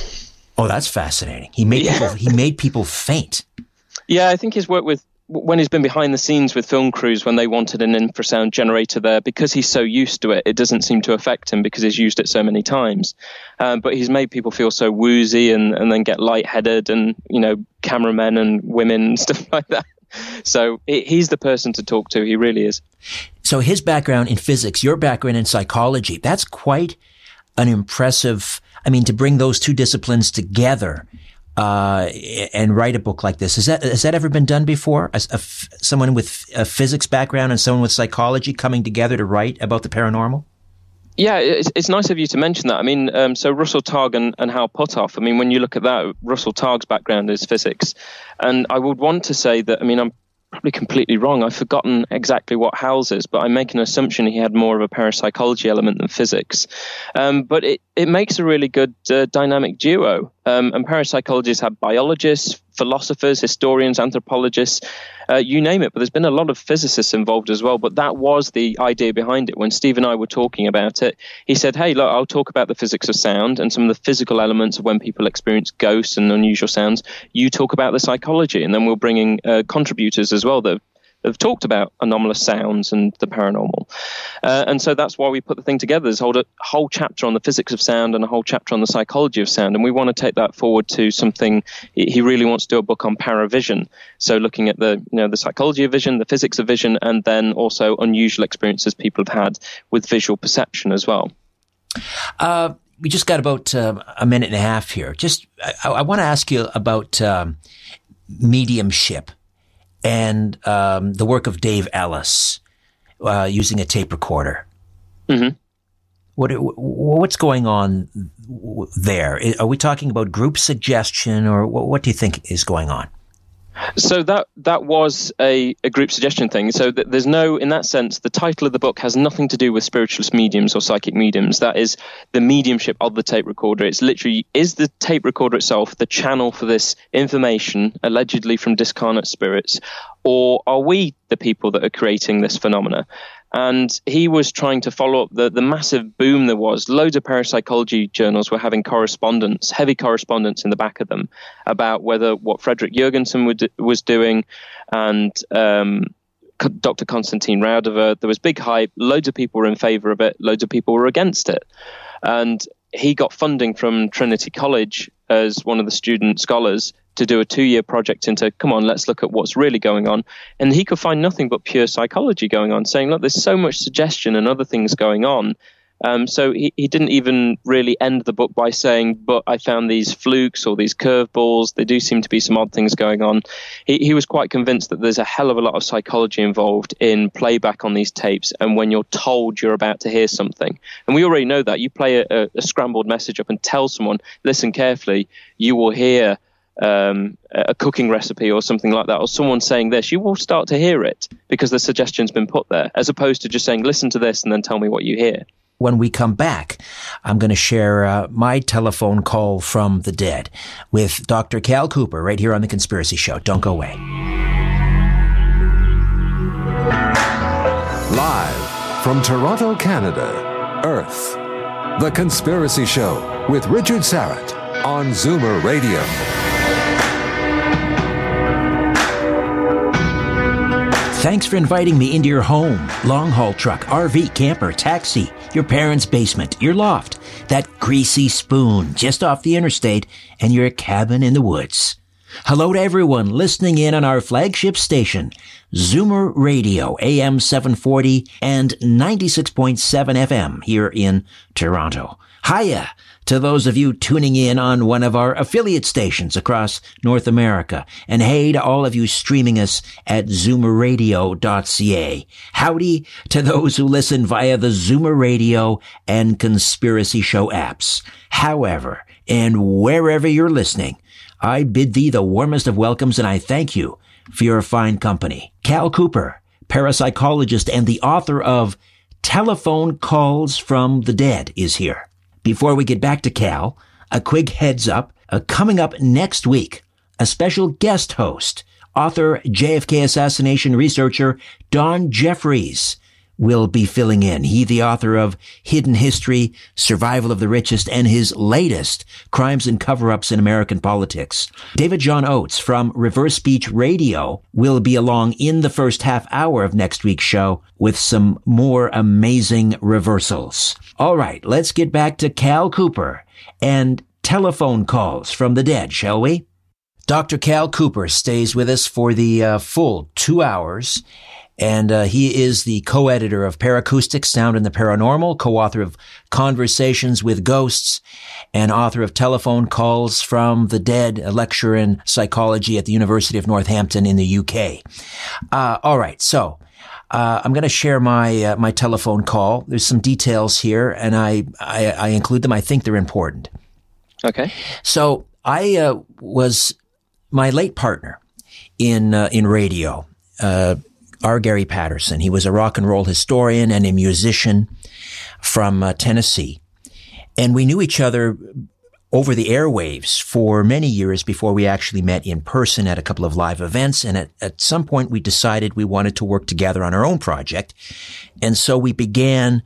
Oh, that's fascinating. He made Yeah. people, he made people faint. Yeah, I think his work with, when he's been behind the scenes with film crews, when they wanted an infrasound generator there, because he's so used to it, it doesn't seem to affect him because he's used it so many times. Um, but he's made people feel so woozy and, and then get lightheaded, and, you know, cameramen and women and stuff like that. So it, he's the person to talk to. He really is. So his background in physics, your background in psychology, that's quite an impressive, I mean, to bring those two disciplines together uh, and write a book like this. Has that, has that ever been done before? A, a, someone with a physics background and someone with psychology coming together to write about the paranormal? Yeah, it's, it's nice of you to mention that. I mean, um, so Russell Targ and, and Hal Puthoff, I mean, when you look at that, Russell Targ's background is physics. And I would want to say that, I mean, I'm probably completely wrong. I've forgotten exactly what Hal's is, but I make an assumption he had more of a parapsychology element than physics. Um, but it, it makes a really good uh, dynamic duo. Um, and parapsychologists have biologists, philosophers, historians, anthropologists, uh, you name it. But there's been a lot of physicists involved as well. But that was the idea behind it. When Steve and I were talking about it, he said, hey, look, I'll talk about the physics of sound and some of the physical elements of when people experience ghosts and unusual sounds. You talk about the psychology, and then we'll bring in uh, contributors as well that have talked about anomalous sounds and the paranormal. Uh, and so that's why we put the thing together. There's a whole, a whole chapter on the physics of sound and a whole chapter on the psychology of sound. And we want to take that forward to something. He really wants to do a book on paravision. So looking at the, you know, the psychology of vision, the physics of vision, and then also unusual experiences people have had with visual perception as well. Uh, we just got about uh, a minute and a half here. Just, I, I want to ask you about um, mediumship and um, the work of Dave Ellis uh, using a tape recorder. Mm-hmm. What what's going on there? Are we talking about group suggestion, or what do you think is going on? So that that was a, a group suggestion thing. So th- there's no, in that sense, the title of the book has nothing to do with spiritualist mediums or psychic mediums. That is the mediumship of the tape recorder. It's literally, is the tape recorder itself the channel for this information, allegedly from discarnate spirits, or are we the people that are creating this phenomena? And he was trying to follow up the, the massive boom there was. Loads of parapsychology journals were having correspondence, heavy correspondence in the back of them about whether what Frederick Jurgensen would, was doing and um, Doctor Konstantin Raudive. There was big hype. Loads of people were in favor of it. Loads of people were against it. And he got funding from Trinity College as one of the student scholars to do a two-year project into, come on, let's look at what's really going on. And he could find nothing but pure psychology going on, saying, look, there's so much suggestion and other things going on. Um, so he, he didn't even really end the book by saying, but I found these flukes or these curveballs. There do seem to be some odd things going on. He, he was quite convinced that there's a hell of a lot of psychology involved in playback on these tapes and when you're told you're about to hear something. And we already know that. You play a, a scrambled message up and tell someone, listen carefully, you will hear um, a cooking recipe or something like that, or someone saying this, you will start to hear it because the suggestion's been put there, as opposed to just saying, listen to this and then tell me what you hear. When we come back, I'm going to share uh, my telephone call from the dead with Doctor Cal Cooper right here on The Conspiracy Show. Don't go away. Live from Toronto, Canada, Earth, The Conspiracy Show with Richard Syrett on Zoomer Radio. Thanks for inviting me into your home, long-haul truck, R V, camper, taxi, your parents' basement, your loft, that greasy spoon just off the interstate, and your cabin in the woods. Hello to everyone listening in on our flagship station, Zoomer Radio, A M seven forty and ninety-six point seven F M here in Toronto. Hiya to those of you tuning in on one of our affiliate stations across North America. And hey to all of you streaming us at zoomer radio dot c a. Howdy to those who listen via the Zoomer Radio and Conspiracy Show apps. However, and wherever you're listening, I bid thee the warmest of welcomes and I thank you for your fine company. Cal Cooper, parapsychologist and the author of Telephone Calls from the Dead, is here. Before we get back to Cal, a quick heads up, uh, coming up next week, a special guest host, author, J F K assassination researcher Don Jeffries will be filling in. He, the author of Hidden History, Survival of the Richest, and his latest, Crimes and Cover-Ups in American Politics. David John Oates from Reverse Speech Radio will be along in the first half hour of next week's show with some more amazing reversals. All right, let's get back to Cal Cooper and telephone calls from the dead, shall we? Doctor Cal Cooper stays with us for the uh, full two hours. And uh, he is the co-editor of Paracoustics, Sound and the Paranormal, co-author of Conversations with Ghosts, and author of Telephone Calls from the Dead, a lecturer in psychology at the University of Northampton in the U K. Uh, all right, so uh, I'm going to share my uh, my telephone call. There's some details here, and I, I, I include them. I think they're important. Okay. So I uh, was my late partner in uh, in radio. Uh, R. Gary Patterson. He was a rock and roll historian and a musician from uh, Tennessee. And we knew each other over the airwaves for many years before we actually met in person at a couple of live events. And at, at some point we decided we wanted to work together on our own project. And so we began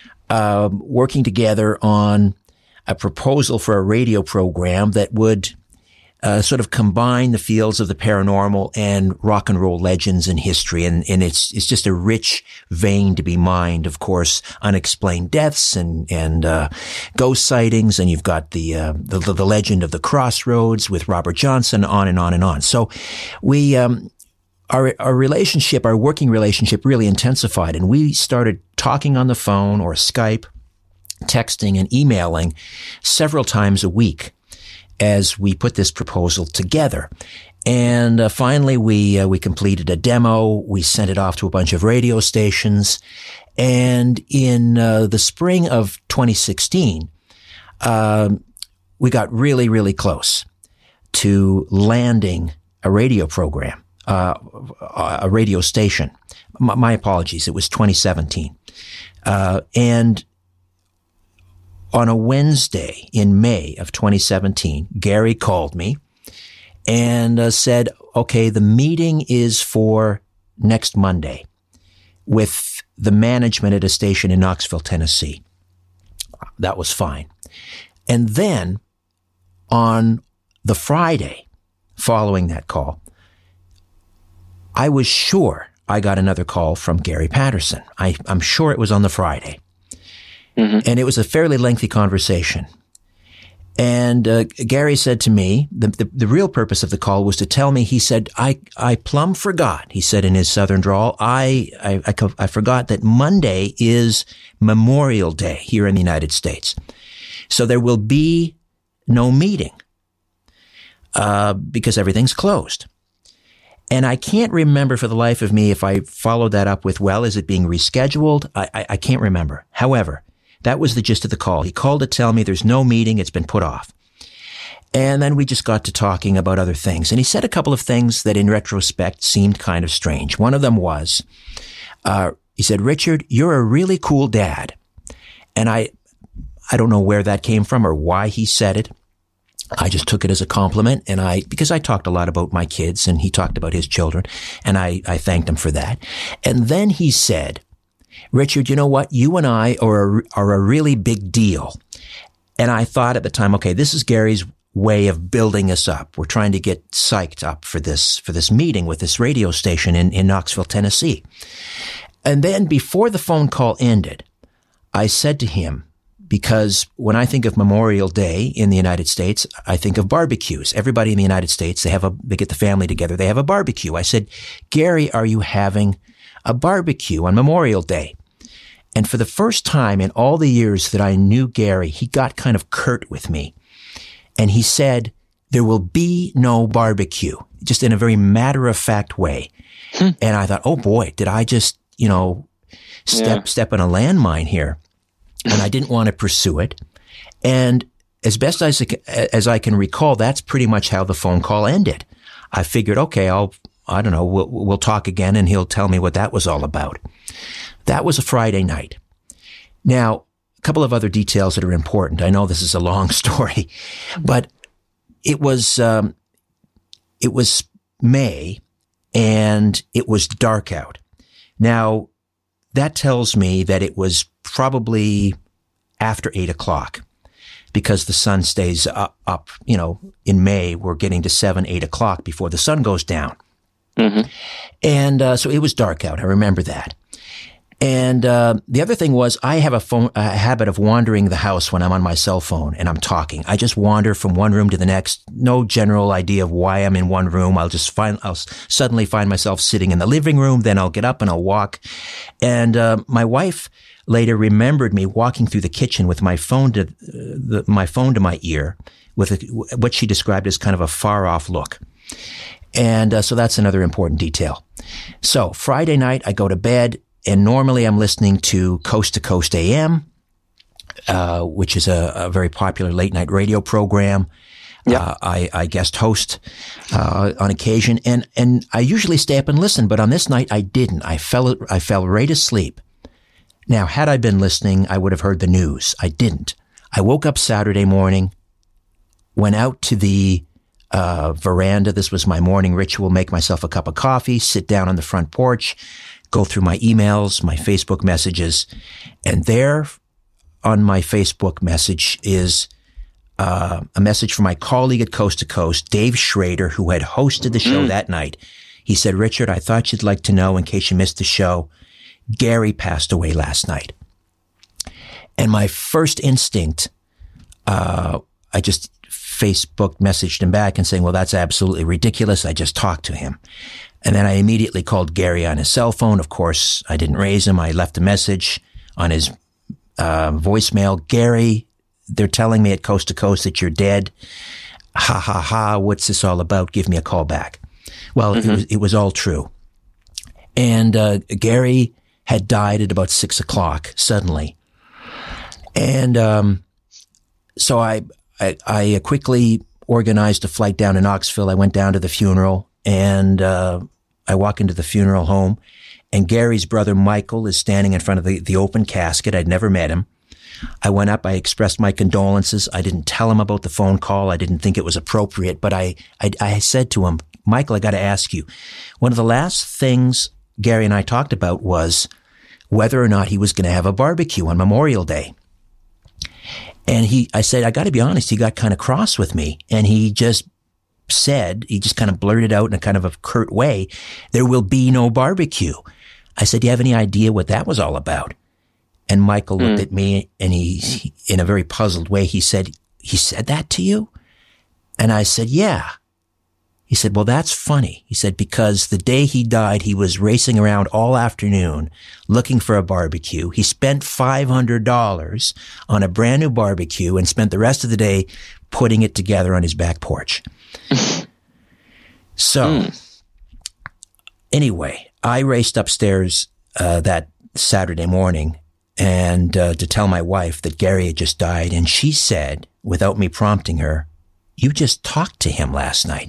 uh, working together on a proposal for a radio program that would Uh, sort of combine the fields of the paranormal and rock and roll legends and history. And, and it's, it's just a rich vein to be mined. Of course, unexplained deaths and, and, uh, ghost sightings. And you've got the, uh, the, the legend of the Crossroads with Robert Johnson, on and on and on. So we, um, our, our relationship, our working relationship really intensified, and we started talking on the phone or Skype, texting and emailing several times a week as we put this proposal together. And uh, finally, we uh, we completed a demo. We sent it off to a bunch of radio stations. And in uh, the spring of twenty sixteen, uh, we got really, really close to landing a radio program, uh, a radio station. My, my apologies. It was twenty seventeen. Uh, and on a Wednesday in May of twenty seventeen, Gary called me and uh, said, okay, the meeting is for next Monday with the management at a station in Knoxville, Tennessee. That was fine. And then on the Friday following that call, I was sure I got another call from Gary Patterson. I, I'm sure it was on the Friday. Mm-hmm. And it was a fairly lengthy conversation. And uh, Gary said to me, the, the the real purpose of the call was to tell me, he said, I, I plumb forgot, he said in his southern drawl, I, I, I, I forgot that Monday is Memorial Day here in the United States. So there will be no meeting uh, because everything's closed. And I can't remember for the life of me if I followed that up with, well, is it being rescheduled? I, I, I can't remember. However, that was the gist of the call. He called to tell me there's no meeting. It's been put off. And then we just got to talking about other things. And he said a couple of things that in retrospect seemed kind of strange. One of them was, uh, he said, Richard, you're a really cool dad. And I, I don't know where that came from or why he said it. I just took it as a compliment. And I, because I talked a lot about my kids and he talked about his children. And I, I thanked him for that. And then he said, Richard, you know what? You and I are a, are a really big deal. And I thought at the time, okay, this is Gary's way of building us up. We're trying to get psyched up for this, for this meeting with this radio station in, in Knoxville, Tennessee. And then before the phone call ended, I said to him, because when I think of Memorial Day in the United States, I think of barbecues. Everybody in the United States, they have a, they get the family together. They have a barbecue. I said, Gary, are you having a barbecue on Memorial Day? And for the first time in all the years that I knew Gary, he got kind of curt with me. And he said, there will be no barbecue, just in a very matter-of-fact way. Hmm. And I thought, oh boy, did I just, you know, step, yeah. step on a landmine here? And I didn't want to pursue it. And as best as, as I can recall, that's pretty much how the phone call ended. I figured, okay, I'll, I don't know, we'll, we'll talk again and he'll tell me what that was all about. That was a Friday night. Now, a couple of other details that are important. I know this is a long story, but it was, um, it was May and it was dark out. Now, that tells me that it was probably after eight o'clock because the sun stays up, up, you know, in May, we're getting to seven, eight o'clock before the sun goes down. Mm-hmm. And, uh, so it was dark out. I remember that. And uh, the other thing was I have a, phone, a habit of wandering the house when I'm on my cell phone and I'm talking. I just wander from one room to the next. No general idea of why I'm in one room. I'll just find, I'll suddenly find myself sitting in the living room. Then I'll get up and I'll walk. And uh, my wife later remembered me walking through the kitchen with my phone to uh, the, my phone to my ear with a, what she described as kind of a far off look. And uh, so that's another important detail. So Friday night, I go to bed. And normally I'm listening to Coast to Coast A M, uh, which is a, a very popular late night radio program. Yep. Uh, I, I guest host, uh, on occasion. And, and I usually stay up and listen, but on this night I didn't. I fell, I fell right asleep. Now, had I been listening, I would have heard the news. I didn't. I woke up Saturday morning, went out to the, uh, veranda. This was my morning ritual. Make myself a cup of coffee, sit down on the front porch, go through my emails, my Facebook messages, and there on my Facebook message is uh, a message from my colleague at Coast to Coast, Dave Schrader, who had hosted the show mm. that night. He said, Richard, I thought you'd like to know, in case you missed the show, Gary passed away last night. And my first instinct, uh, I just Facebook messaged him back and saying, well, that's absolutely ridiculous. I just talked to him. And then I immediately called Gary on his cell phone. Of course, I didn't raise him. I left a message on his uh, voicemail. Gary, they're telling me at Coast to Coast that you're dead. Ha, ha, ha. What's this all about? Give me a call back. Well, mm-hmm. it was, it was all true. And uh, Gary had died at about six o'clock suddenly. And um, so I, I, I quickly organized a flight down to Knoxville. I went down to the funeral and uh I walk into the funeral home and Gary's brother Michael is standing in front of the, the open casket. I'd never met him. I went up. I expressed my condolences. I didn't tell him about the phone call. I didn't think it was appropriate, but I, I, I said to him, Michael, I got to ask you, one of the last things Gary and I talked about was whether or not he was going to have a barbecue on Memorial Day. And he, I said, I got to be honest, he got kind of cross with me and he just said, he just kind of blurted out in a kind of a curt way, there will be no barbecue. I said, do you have any idea what that was all about? And Michael mm. looked at me and he, he, in a very puzzled way, he said, he said that to you? And I said, yeah. He said, well, that's funny. He said, because the day he died, he was racing around all afternoon looking for a barbecue. He spent five hundred dollars on a brand new barbecue and spent the rest of the day putting it together on his back porch. So mm. anyway, I raced upstairs uh, that Saturday morning and uh, to tell my wife that Gary had just died. And she said, without me prompting her, you just talked to him last night.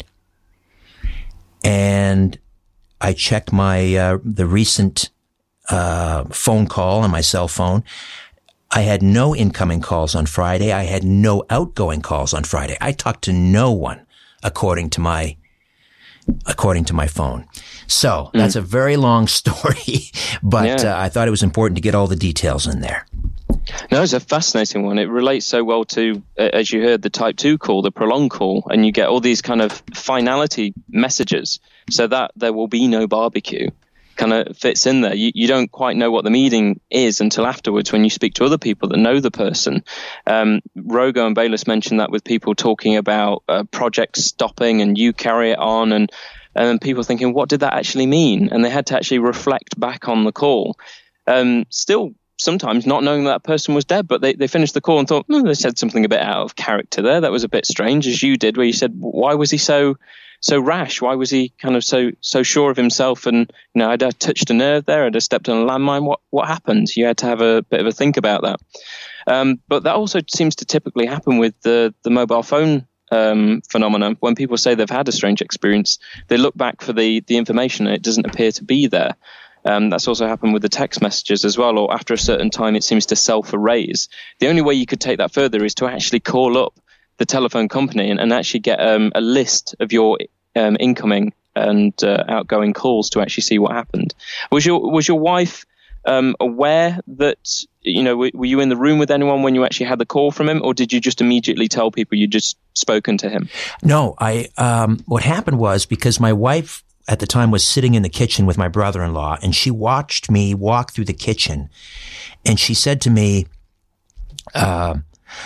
And I checked my, uh, the recent, uh, phone call on my cell phone. I had no incoming calls on Friday. I had no outgoing calls on Friday. I talked to no one according to my, according to my phone. So mm. that's a very long story, but yeah. uh, I thought it was important to get all the details in there. No, it's a fascinating one. It relates so well to, uh, as you heard, the type two call, the prolonged call, and you get all these kind of finality messages so that there will be no barbecue kind of fits in there. You, you don't quite know what the meaning is until afterwards when you speak to other people that know the person. Um, Rogo and Bayliss mentioned that with people talking about uh, projects stopping and you carry it on, and, and people thinking, what did that actually mean? And they had to actually reflect back on the call. Um, still, sometimes not knowing that person was dead, but they, they finished the call and thought, oh, they said something a bit out of character there. That was a bit strange, as you did, where you said, why was he so so rash? Why was he kind of so so sure of himself? And, you know, I'd have touched a nerve there, I'd have stepped on a landmine. What, what happened? You had to have a bit of a think about that. Um, but that also seems to typically happen with the, the mobile phone um, phenomenon. When people say they've had a strange experience, they look back for the, the information and it doesn't appear to be there. Um, that's also happened with the text messages as well, or after a certain time, it seems to self-erase. The only way you could take that further is to actually call up the telephone company and, and actually get um, a list of your um, incoming and uh, outgoing calls to actually see what happened. Was your was your wife um, aware that, you know, were, were you in the room with anyone when you actually had the call from him, or did you just immediately tell people you'd just spoken to him? No, I. Um, what happened was, because my wife at the time was sitting in the kitchen with my brother-in-law, and she watched me walk through the kitchen, and she said to me, uh,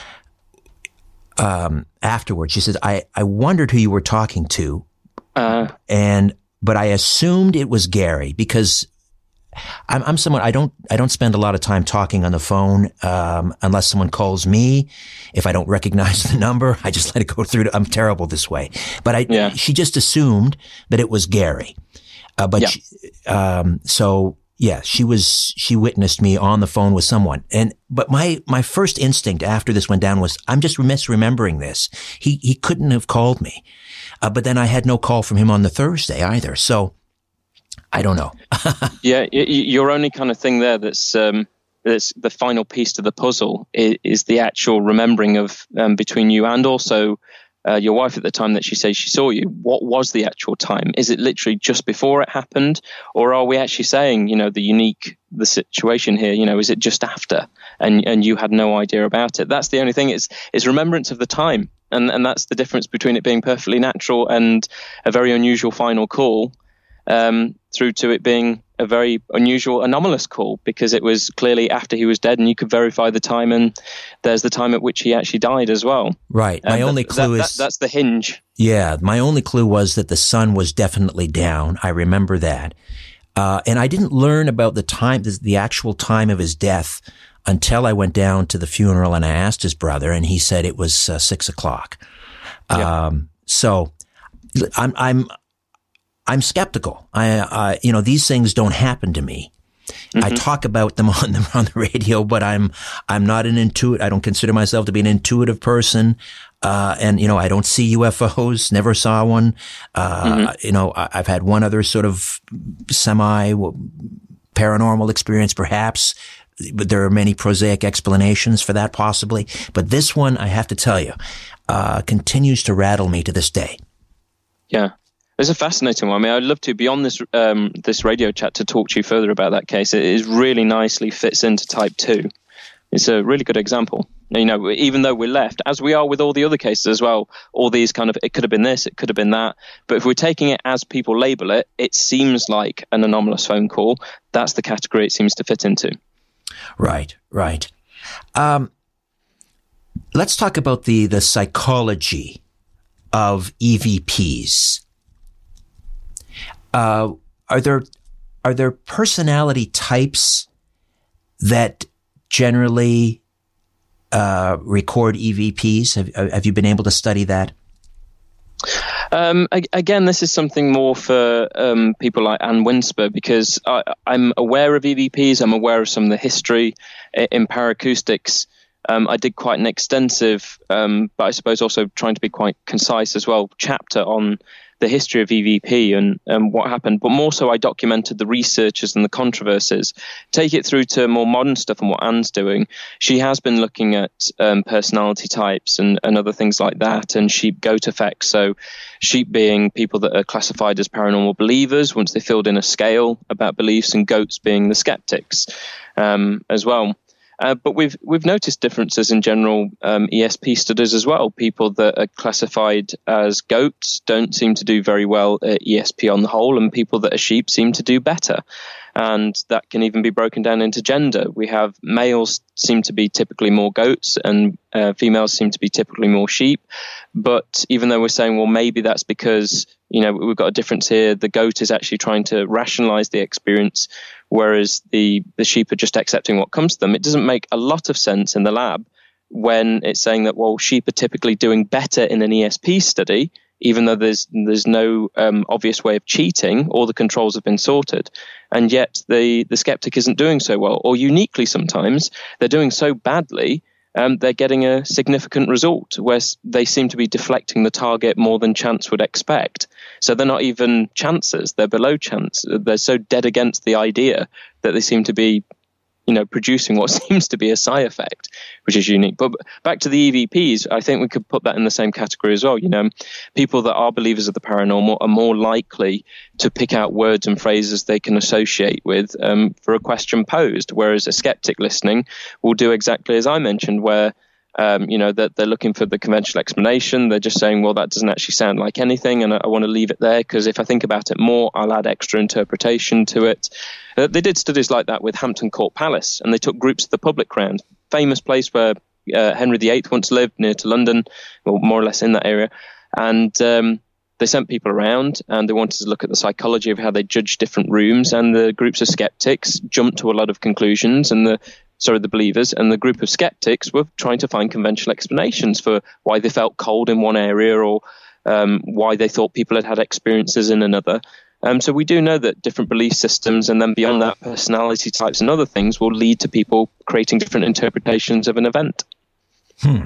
um, afterwards, she said, I, I wondered who you were talking to. Uh, and, but I assumed it was Gary, because I'm, I'm someone, I don't, I don't spend a lot of time talking on the phone, um, unless someone calls me. If I don't recognize the number, I just let it go through. To, I'm terrible this way, but I, yeah. she just assumed that it was Gary. Uh, but, yeah. she, um, so yeah, she was, she witnessed me on the phone with someone. And, but my, my first instinct after this went down was, I'm just misremembering this. He, he couldn't have called me. Uh, but then I had no call from him on the Thursday either. So, I don't know. Yeah, your only kind of thing there that's um, that's the final piece to the puzzle is, is the actual remembering of um, between you and also uh, your wife at the time that she says she saw you. What was the actual time? Is it literally just before it happened, or are we actually saying, you know, the unique the situation here? You know, is it just after, and and you had no idea about it? That's the only thing. Is is remembrance of the time, and and that's the difference between it being perfectly natural and a very unusual final call. Um, through to it being a very unusual, anomalous call, because it was clearly after he was dead, and you could verify the time, and there's the time at which he actually died as well. Right. My um, only that, clue that, is... That, that's the hinge. Yeah. My only clue was that the sun was definitely down. I remember that. Uh, and I didn't learn about the time, the actual time of his death until I went down to the funeral and I asked his brother, and he said it was uh, six o'clock. Yeah. Um, so I'm, I'm, I'm skeptical. I, uh, you know, these things don't happen to me. Mm-hmm. I talk about them on the, on the radio, but I'm, I'm not an intuitive. I don't consider myself to be an intuitive person. Uh, and, you know, I don't see U F Os, never saw one. Uh, mm-hmm. you know, I, I've had one other sort of semi paranormal experience, perhaps, but there are many prosaic explanations for that possibly. But this one, I have to tell you, uh, continues to rattle me to this day. Yeah. It's a fascinating one. I mean, I'd love to, beyond this um, this radio chat, to talk to you further about that case. It is really nicely fits into type two. It's a really good example. You know, even though we're left, as we are with all the other cases as well, all these kind of, it could have been this, it could have been that. But if we're taking it as people label it, it seems like an anomalous phone call. That's the category it seems to fit into. Right, right. Um, let's talk about the, the psychology of E V Ps. Uh, are there are there personality types that generally uh, record E V Ps? Have, have you been able to study that? Um, again, this is something more for um, people like Anne Winsper, because I, I'm aware of E V Ps. I'm aware of some of the history in paraacoustics. Um, I did quite an extensive, um, but I suppose also trying to be quite concise as well, chapter on the history of E V P and, and what happened. But more so, I documented the researchers and the controversies. Take it through to more modern stuff and what Anne's doing. She has been looking at um, personality types and, and other things like that, and sheep-goat effects. So sheep being people that are classified as paranormal believers once they filled in a scale about beliefs, and goats being the skeptics um, as well. Uh, but we've we've noticed differences in general um, E S P studies as well. People that are classified as goats don't seem to do very well at E S P on the whole, and people that are sheep seem to do better. And that can even be broken down into gender. We have males seem to be typically more goats, and uh, females seem to be typically more sheep. But even though we're saying, well, maybe that's because, you know, we've got a difference here. The goat is actually trying to rationalize the experience, whereas the, the sheep are just accepting what comes to them. It doesn't make a lot of sense in the lab when it's saying that, well, sheep are typically doing better in an E S P study, even though there's there's no um, obvious way of cheating, all the controls have been sorted, and yet the, the skeptic isn't doing so well. Or uniquely sometimes, they're doing so badly, um, they're getting a significant result where they seem to be deflecting the target more than chance would expect. So they're not even chances, they're below chance. They're so dead against the idea that they seem to be, you know, producing what seems to be a side effect, which is unique. But back to the E V Ps, I think we could put that in the same category as well. You know, people that are believers of the paranormal are more likely to pick out words and phrases they can associate with um, for a question posed, whereas a skeptic listening will do exactly as I mentioned, where Um, you know, that they're looking for the conventional explanation. They're just saying, well, that doesn't actually sound like anything, and I, I want to leave it there because if I think about it more, I'll add extra interpretation to it. Uh, they did studies like that with Hampton Court Palace, and they took groups of the public round. Famous place where uh, Henry the Eighth once lived, near to London, or more or less in that area. And um, they sent people around, and they wanted to look at the psychology of how they judge different rooms, and the groups of skeptics jumped to a lot of conclusions, and the sorry, the believers and the group of skeptics were trying to find conventional explanations for why they felt cold in one area, or um, why they thought people had had experiences in another. Um, so we do know that different belief systems, and then beyond that, personality types and other things will lead to people creating different interpretations of an event. Hmm.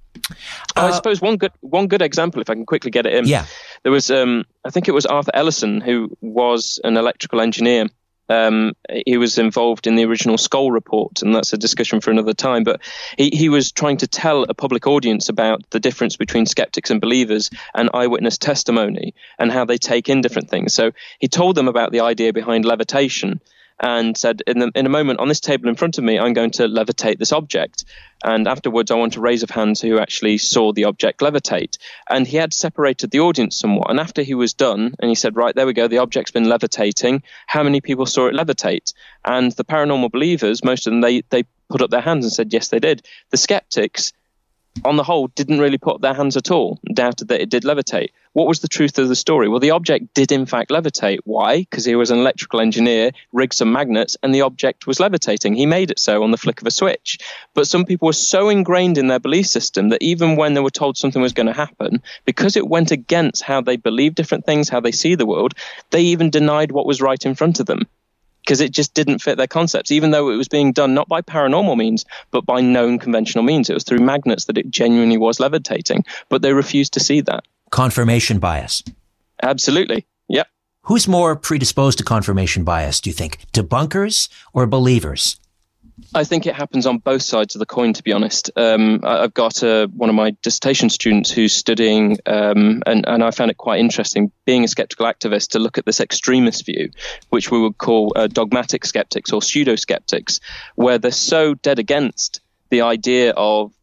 Uh, I suppose one good one good example, if I can quickly get it in. Yeah. There was, um, I think it was Arthur Ellison, who was an electrical engineer. Um, he was involved in the original Skoll report, and that's a discussion for another time. But he, he was trying to tell a public audience about the difference between skeptics and believers and eyewitness testimony and how they take in different things. So he told them about the idea behind levitation and said, in, the, in a moment on this table in front of me, I'm going to levitate this object. And afterwards, I want a raise of hands who actually saw the object levitate. And he had separated the audience somewhat. And after he was done, and he said, right, there we go, the object's been levitating. How many people saw it levitate? And the paranormal believers, most of them, they, they put up their hands and said, yes, they did. The skeptics, on the whole, didn't really put up their hands at all, doubted that it did levitate. What was the truth of the story? Well, the object did in fact levitate. Why? Because he was an electrical engineer, rigged some magnets, and the object was levitating. He made it so on the flick of a switch. But some people were so ingrained in their belief system that even when they were told something was going to happen, because it went against how they believe different things, how they see the world, they even denied what was right in front of them, because it just didn't fit their concepts, even though it was being done not by paranormal means, but by known conventional means. It was through magnets that it genuinely was levitating, but they refused to see that. Confirmation bias. Absolutely. Yep. Who's more predisposed to confirmation bias, do you think? Debunkers or believers? I think it happens on both sides of the coin, to be honest. Um, I've got uh, one of my dissertation students who's studying, um, and, and I found it quite interesting, being a skeptical activist, to look at this extremist view, which we would call uh, dogmatic skeptics or pseudo-skeptics, where they're so dead against the idea of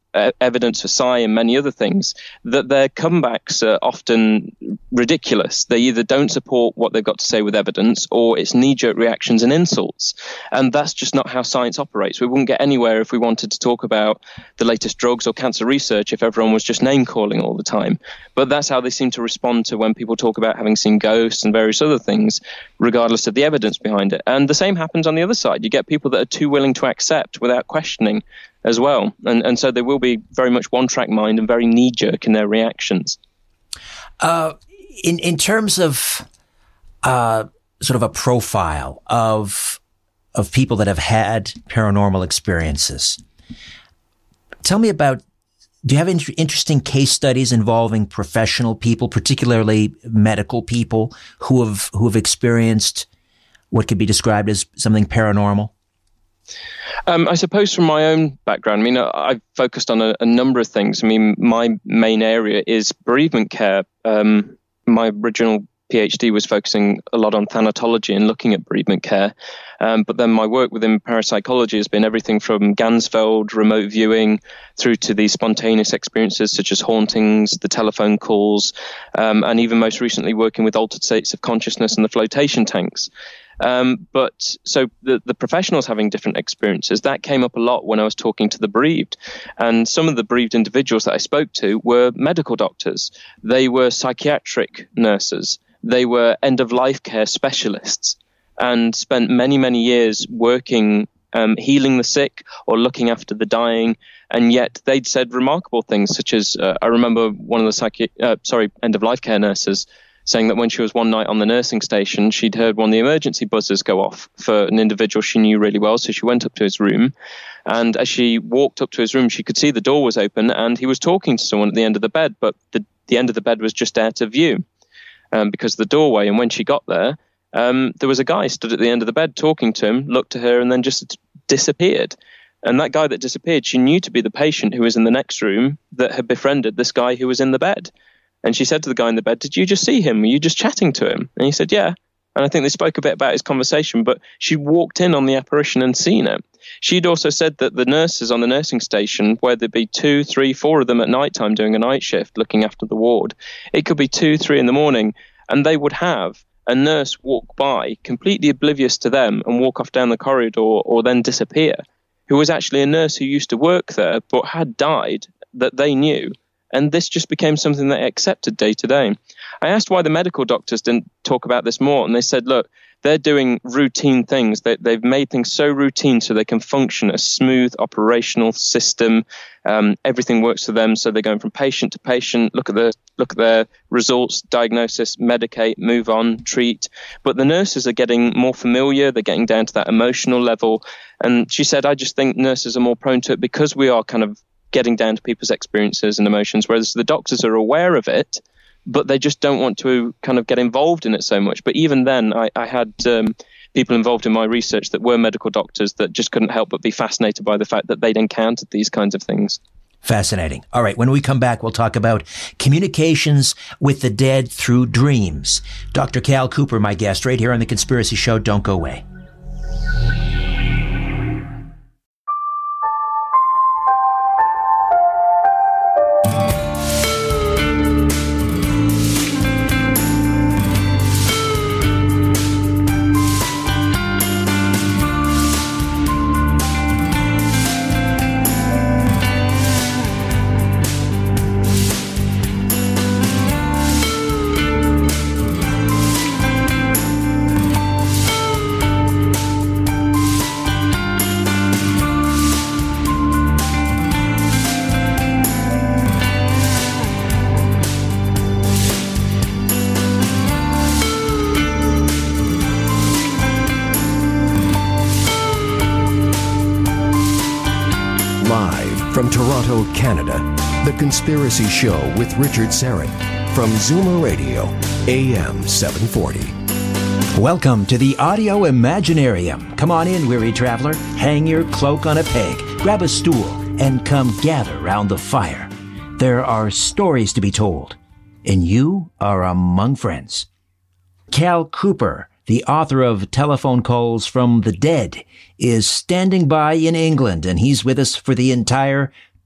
uh, evidence for psi and many other things, that their comebacks are often ridiculous. They either don't support what they've got to say with evidence, or it's knee-jerk reactions and insults. And that's just not how science operates. We wouldn't get anywhere if we wanted to talk about the latest drugs or cancer research if everyone was just name-calling all the time. But that's how they seem to respond to when people talk about having seen ghosts and various other things, regardless of the evidence behind it. And the same happens on the other side. You get people that are too willing to accept without questioning as well. And and so they will be very much one-track mind and very knee-jerk in their reactions. Uh, in, in terms of uh, sort of a profile of of people that have had paranormal experiences, tell me about, do you have inter- interesting case studies involving professional people, particularly medical people who have who have experienced what could be described as something paranormal? Um, I suppose from my own background, I mean, I've focused on a, a number of things. I mean, my main area is bereavement care. Um, my original PhD was focusing a lot on thanatology and looking at bereavement care. Um, but then my work within parapsychology has been everything from Ganzfeld, remote viewing, through to these spontaneous experiences such as hauntings, the telephone calls, um, and even most recently working with altered states of consciousness and the flotation tanks. Um, but so the, the professionals having different experiences, that came up a lot when I was talking to the bereaved. And some of the bereaved individuals that I spoke to were medical doctors. They were psychiatric nurses. They were end-of-life care specialists and spent many, many years working, um, healing the sick or looking after the dying. And yet they'd said remarkable things, such as, uh, I remember one of the psychi- uh, sorry, end-of-life care nurses saying that when she was one night on the nursing station, she'd heard one of the emergency buzzers go off for an individual she knew really well. So she went up to his room, and as she walked up to his room, she could see the door was open and he was talking to someone at the end of the bed, but the, the end of the bed was just out of view um, because of the doorway. And when she got there, um, there was a guy stood at the end of the bed talking to him, looked to her, and then just disappeared. And that guy that disappeared, she knew to be the patient who was in the next room that had befriended this guy who was in the bed. And she said to the guy in the bed, "Did you just see him? Were you just chatting to him?" And he said, "Yeah." And I think they spoke a bit about his conversation, but she walked in on the apparition and seen it. She'd also said that the nurses on the nursing station, where there'd be two, three, four of them at night time doing a night shift looking after the ward, it could be two, three in the morning, and they would have a nurse walk by, completely oblivious to them, and walk off down the corridor or then disappear, who was actually a nurse who used to work there but had died that they knew. And this just became something they accepted day to day. I asked why the medical doctors didn't talk about this more, and they said, look, they're doing routine things. They, they've made things so routine so they can function a smooth operational system. Um, everything works for them, so they're going from patient to patient, look at the look at their results, diagnosis, medicate, move on, treat. But the nurses are getting more familiar. They're getting down to that emotional level. And she said, I just think nurses are more prone to it because we are kind of getting down to people's experiences and emotions, whereas the doctors are aware of it, but they just don't want to kind of get involved in it so much. But even then, I, I had um, people involved in my research that were medical doctors that just couldn't help but be fascinated by the fact that they'd encountered these kinds of things. Fascinating. All right, when we come back, we'll talk about communications with the dead through dreams. Doctor Cal Cooper, my guest, right here on The Conspiracy Show. Don't go away. From Toronto, Canada, The Conspiracy Show with Richard Syrett from Zoomer Radio, A M seven forty. Welcome to the Audio Imaginarium. Come on in, weary traveler. Hang your cloak on a peg, grab a stool, and come gather round the fire. There are stories to be told, and you are among friends. Cal Cooper, the author of Telephone Calls from the Dead, is standing by in England, and he's with us for the entire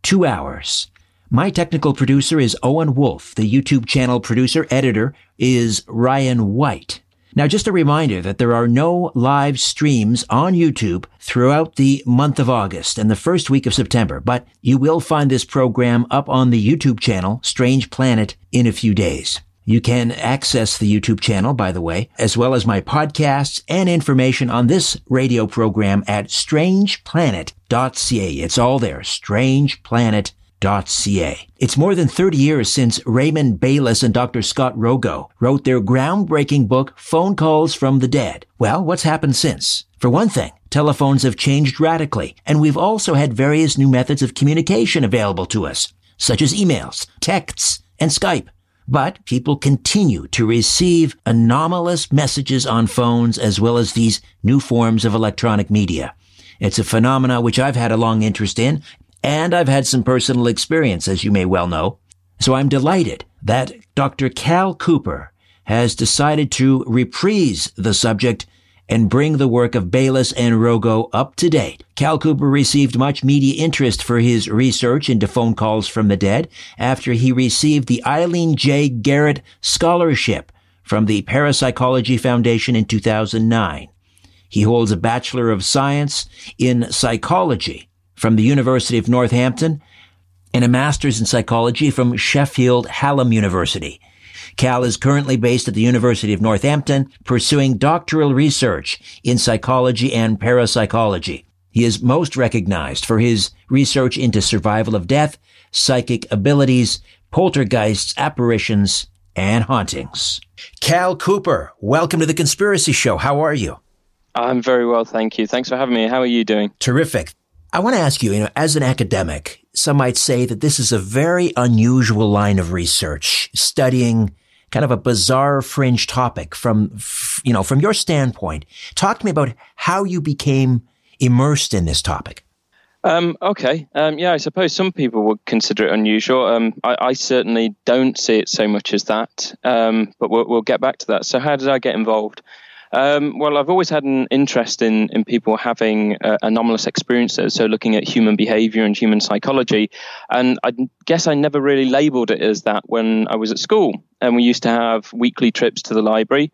two hours. My technical producer is Owen Wolf. The YouTube channel producer, editor is Ryan White. Now, just a reminder that there are no live streams on YouTube throughout the month of August and the first week of September, but you will find this program up on the YouTube channel, Strange Planet, in a few days. You can access the YouTube channel, by the way, as well as my podcasts and information on this radio program at strange planet dot c a. It's all there, strange planet dot c a. It's more than thirty years since Raymond Bayless and Doctor Scott Rogo wrote their groundbreaking book, Phone Calls from the Dead. Well, what's happened since? For one thing, telephones have changed radically, and we've also had various new methods of communication available to us, such as emails, texts, and Skype. But people continue to receive anomalous messages on phones as well as these new forms of electronic media. It's a phenomena which I've had a long interest in, and I've had some personal experience, as you may well know. So I'm delighted that Doctor Cal Cooper has decided to reprise the subject and bring the work of Bayless and Rogo up to date. Cal Cooper received much media interest for his research into phone calls from the dead after he received the Eileen J. Garrett Scholarship from the Parapsychology Foundation in two thousand nine. He holds a Bachelor of Science in Psychology from the University of Northampton and a Master's in Psychology from Sheffield Hallam University. Cal is currently based at the University of Northampton, pursuing doctoral research in psychology and parapsychology. He is most recognized for his research into survival of death, psychic abilities, poltergeists, apparitions, and hauntings. Cal Cooper, welcome to The Conspiracy Show. How are you? I'm very well, thank you. Thanks for having me. How are you doing? Terrific. I want to ask you, you know, as an academic, some might say that this is a very unusual line of research, studying kind of a bizarre fringe topic from, you know, from your standpoint. Talk to me about how you became immersed in this topic. Um, okay. Um, yeah, I suppose some people would consider it unusual. Um, I, I certainly don't see it so much as that, um, but we'll, we'll get back to that. So how did I get involved? Um, well, I've always had an interest in, in people having uh, anomalous experiences, so looking at human behavior and human psychology. And I guess I never really labeled it as that when I was at school. And we used to have weekly trips to the library.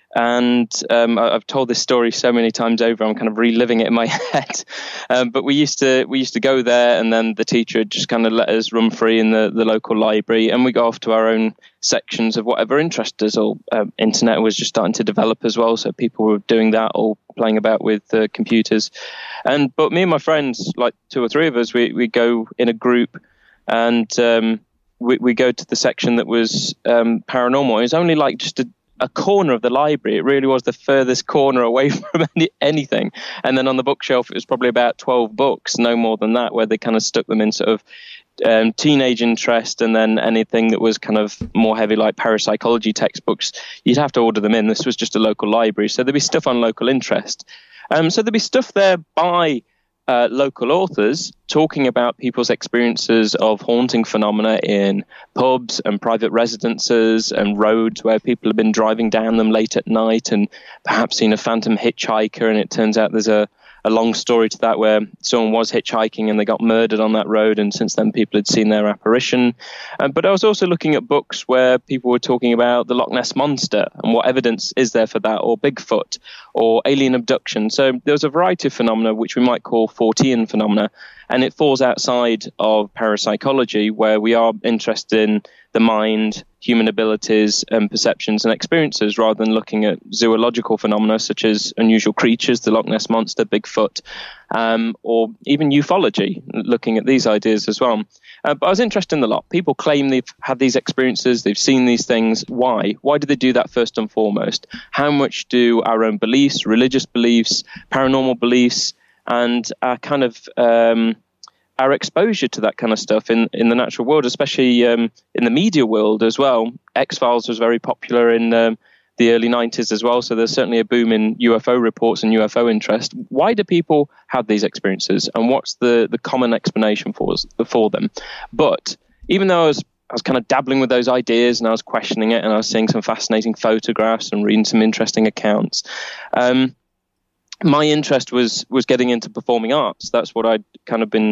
And um, I've told this story so many times over, I'm kind of reliving it in my head. Um, but we used to we used to go there, and then the teacher would just kind of let us run free in the, the local library, and we go off to our own sections of whatever interested us. Or um, internet was just starting to develop as well, so people were doing that or playing about with uh, computers. And but me and my friends, like two or three of us, we we go in a group, and um, we we go to the section that was um, paranormal. It was only like just a a corner of the library. It really was the furthest corner away from any, anything. And then on the bookshelf, it was probably about twelve books, no more than that, where they kind of stuck them in sort of um, teenage interest, and then anything that was kind of more heavy, like parapsychology textbooks, you'd have to order them in. This was just a local library. So there'd be stuff on local interest. Um, so there'd be stuff there by Uh, local authors talking about people's experiences of haunting phenomena in pubs and private residences and roads where people have been driving down them late at night and perhaps seen a phantom hitchhiker. And it turns out there's a, a long story to that where someone was hitchhiking and they got murdered on that road. And since then, people had seen their apparition. Um, but I was also looking at books where people were talking about the Loch Ness Monster and what evidence is there for that, or Bigfoot, or alien abduction. So there was a variety of phenomena which we might call Fortean phenomena, and it falls outside of parapsychology, where we are interested in the mind, human abilities and perceptions and experiences, rather than looking at zoological phenomena such as unusual creatures, the Loch Ness Monster, Bigfoot, um, or even ufology, looking at these ideas as well. Uh, but I was interested in a lot. People claim they've had these experiences, they've seen these things. Why? Why do they do that first and foremost? How much do our own beliefs, religious beliefs, paranormal beliefs, and our kind of um, our exposure to that kind of stuff in, in the natural world, especially um, in the media world as well. X-Files was very popular in um, the early nineties as well, so there's certainly a boom in U F O reports and U F O interest. Why do people have these experiences, and what's the, the common explanation for, for them? But even though I was I was kind of dabbling with those ideas and I was questioning it, and I was seeing some fascinating photographs and reading some interesting accounts, um, my interest was was getting into performing arts. That's what I'd kind of been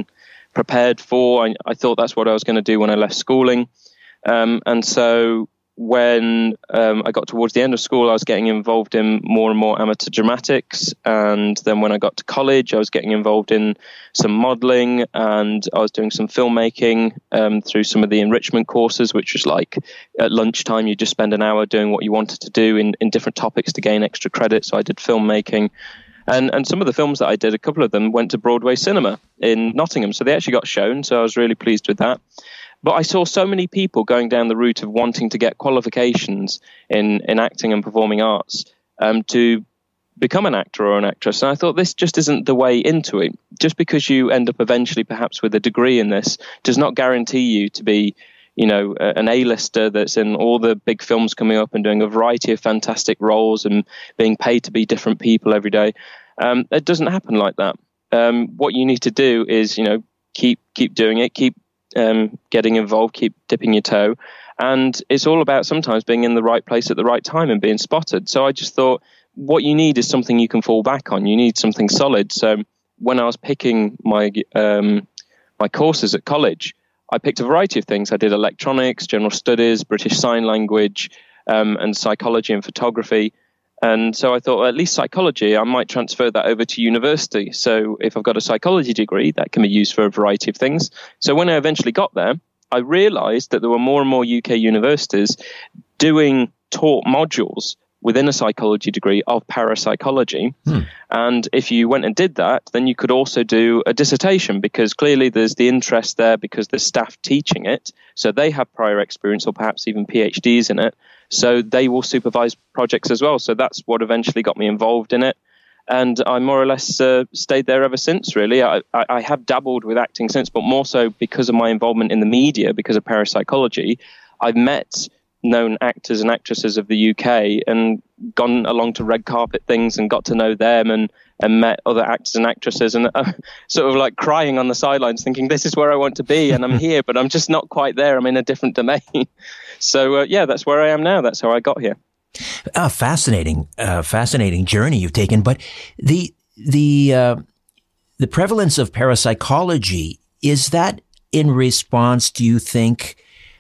prepared for. I, I thought that's what I was going to do when I left schooling. Um, and so when um, I got towards the end of school, I was getting involved in more and more amateur dramatics. And then when I got to college, I was getting involved in some modeling, and I was doing some filmmaking um, through some of the enrichment courses, which was like at lunchtime, you just spend an hour doing what you wanted to do in, in different topics to gain extra credit. So I did filmmaking. And and some of the films that I did, a couple of them went to Broadway Cinema in Nottingham. So they actually got shown. So I was really pleased with that. But I saw so many people going down the route of wanting to get qualifications in, in acting and performing arts um, to become an actor or an actress. And I thought this just isn't the way into it. Just because you end up eventually perhaps with a degree in this does not guarantee you to be, you know, an A-lister that's in all the big films coming up and doing a variety of fantastic roles and being paid to be different people every day. Um, it doesn't happen like that. Um, what you need to do is, you know, keep keep doing it, keep Um, getting involved, keep dipping your toe. And it's all about sometimes being in the right place at the right time and being spotted. So I just thought what you need is something you can fall back on. You need something solid. So when I was picking my um, my courses at college, I picked a variety of things. I did electronics, general studies, British Sign Language, um, and psychology and photography. And so I thought, well, at least psychology, I might transfer that over to university. So if I've got a psychology degree, that can be used for a variety of things. So when I eventually got there, I realized that there were more and more U K universities doing taught modules within a psychology degree of parapsychology. Hmm. And if you went and did that, then you could also do a dissertation, because clearly there's the interest there because there's staff teaching it. So they have prior experience or perhaps even PhDs in it. So they will supervise projects as well. So that's what eventually got me involved in it. And I more or less uh, stayed there ever since, really. I, I, I have dabbled with acting since, but more so because of my involvement in the media, because of parapsychology. I've met known actors and actresses of the U K and gone along to red carpet things and got to know them and, and met other actors and actresses and uh, sort of like crying on the sidelines thinking, this is where I want to be and I'm here, but I'm just not quite there. I'm in a different domain. So, uh, yeah, that's where I am now. That's how I got here. Uh, fascinating, uh, fascinating journey you've taken. But the the uh, the prevalence of parapsychology, is that in response, do you think,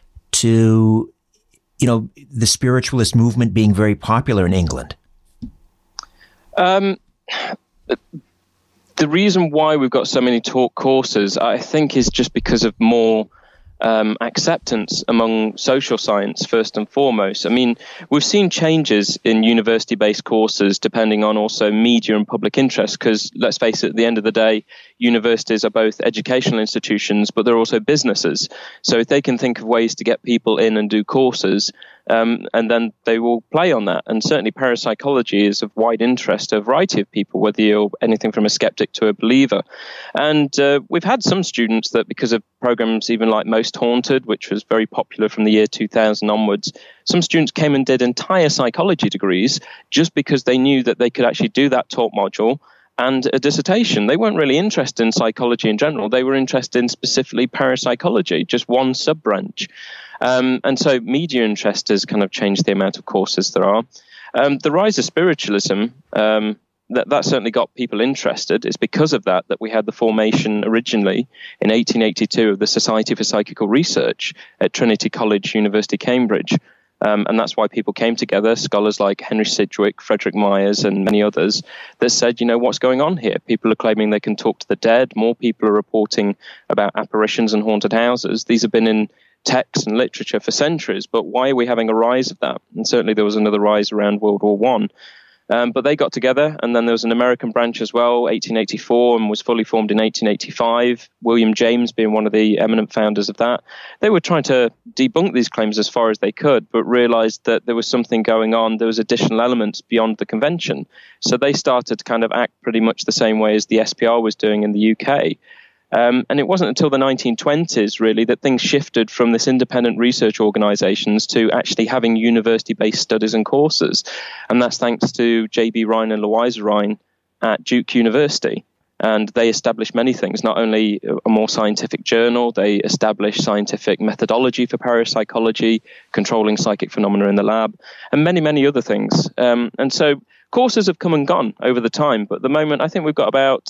to, you know, the spiritualist movement being very popular in England? Um, the reason why we've got so many taught courses, I think, is just because of more Um, acceptance among social science, first and foremost. I mean, we've seen changes in university-based courses depending on also media and public interest, because let's face it, at the end of the day, universities are both educational institutions, but they're also businesses. So if they can think of ways to get people in and do courses, um, and then they will play on that. And certainly parapsychology is of wide interest to a variety of people, whether you're anything from a skeptic to a believer. And uh, we've had some students that, because of programs even like Most Haunted, which was very popular from the year two thousand onwards, some students came and did entire psychology degrees just because they knew that they could actually do that taught module and a dissertation. They weren't really interested in psychology in general. They were interested in specifically parapsychology, just one sub-branch. Um, and so media interest has kind of changed the amount of courses there are. Um, the rise of spiritualism, um, that, that certainly got people interested. It's because of that that we had the formation originally in eighteen eighty-two of the Society for Psychical Research at Trinity College, University, Cambridge. Um, and that's why people came together, scholars like Henry Sidgwick, Frederick Myers, and many others, that said, you know, what's going on here? People are claiming they can talk to the dead. More people are reporting about apparitions and haunted houses. These have been in text and literature for centuries, but why are we having a rise of that? And certainly there was another rise around World War One. Um, but they got together, and then there was an American branch as well, eighteen eighty-four, and was fully formed in eighteen eighty-five, William James being one of the eminent founders of that. They were trying to debunk these claims as far as they could, but realized that there was something going on. There was additional elements beyond the convention. So they started to kind of act pretty much the same way as the S P R was doing in the U K. Um, and it wasn't until the nineteen twenties, really, that things shifted from this independent research organizations to actually having university-based studies and courses. And that's thanks to J B Rhine and Louisa Rhine at Duke University. And they established many things, not only a more scientific journal, they established scientific methodology for parapsychology, controlling psychic phenomena in the lab, and many, many other things. Um, and so courses have come and gone over the time. But at the moment, I think we've got about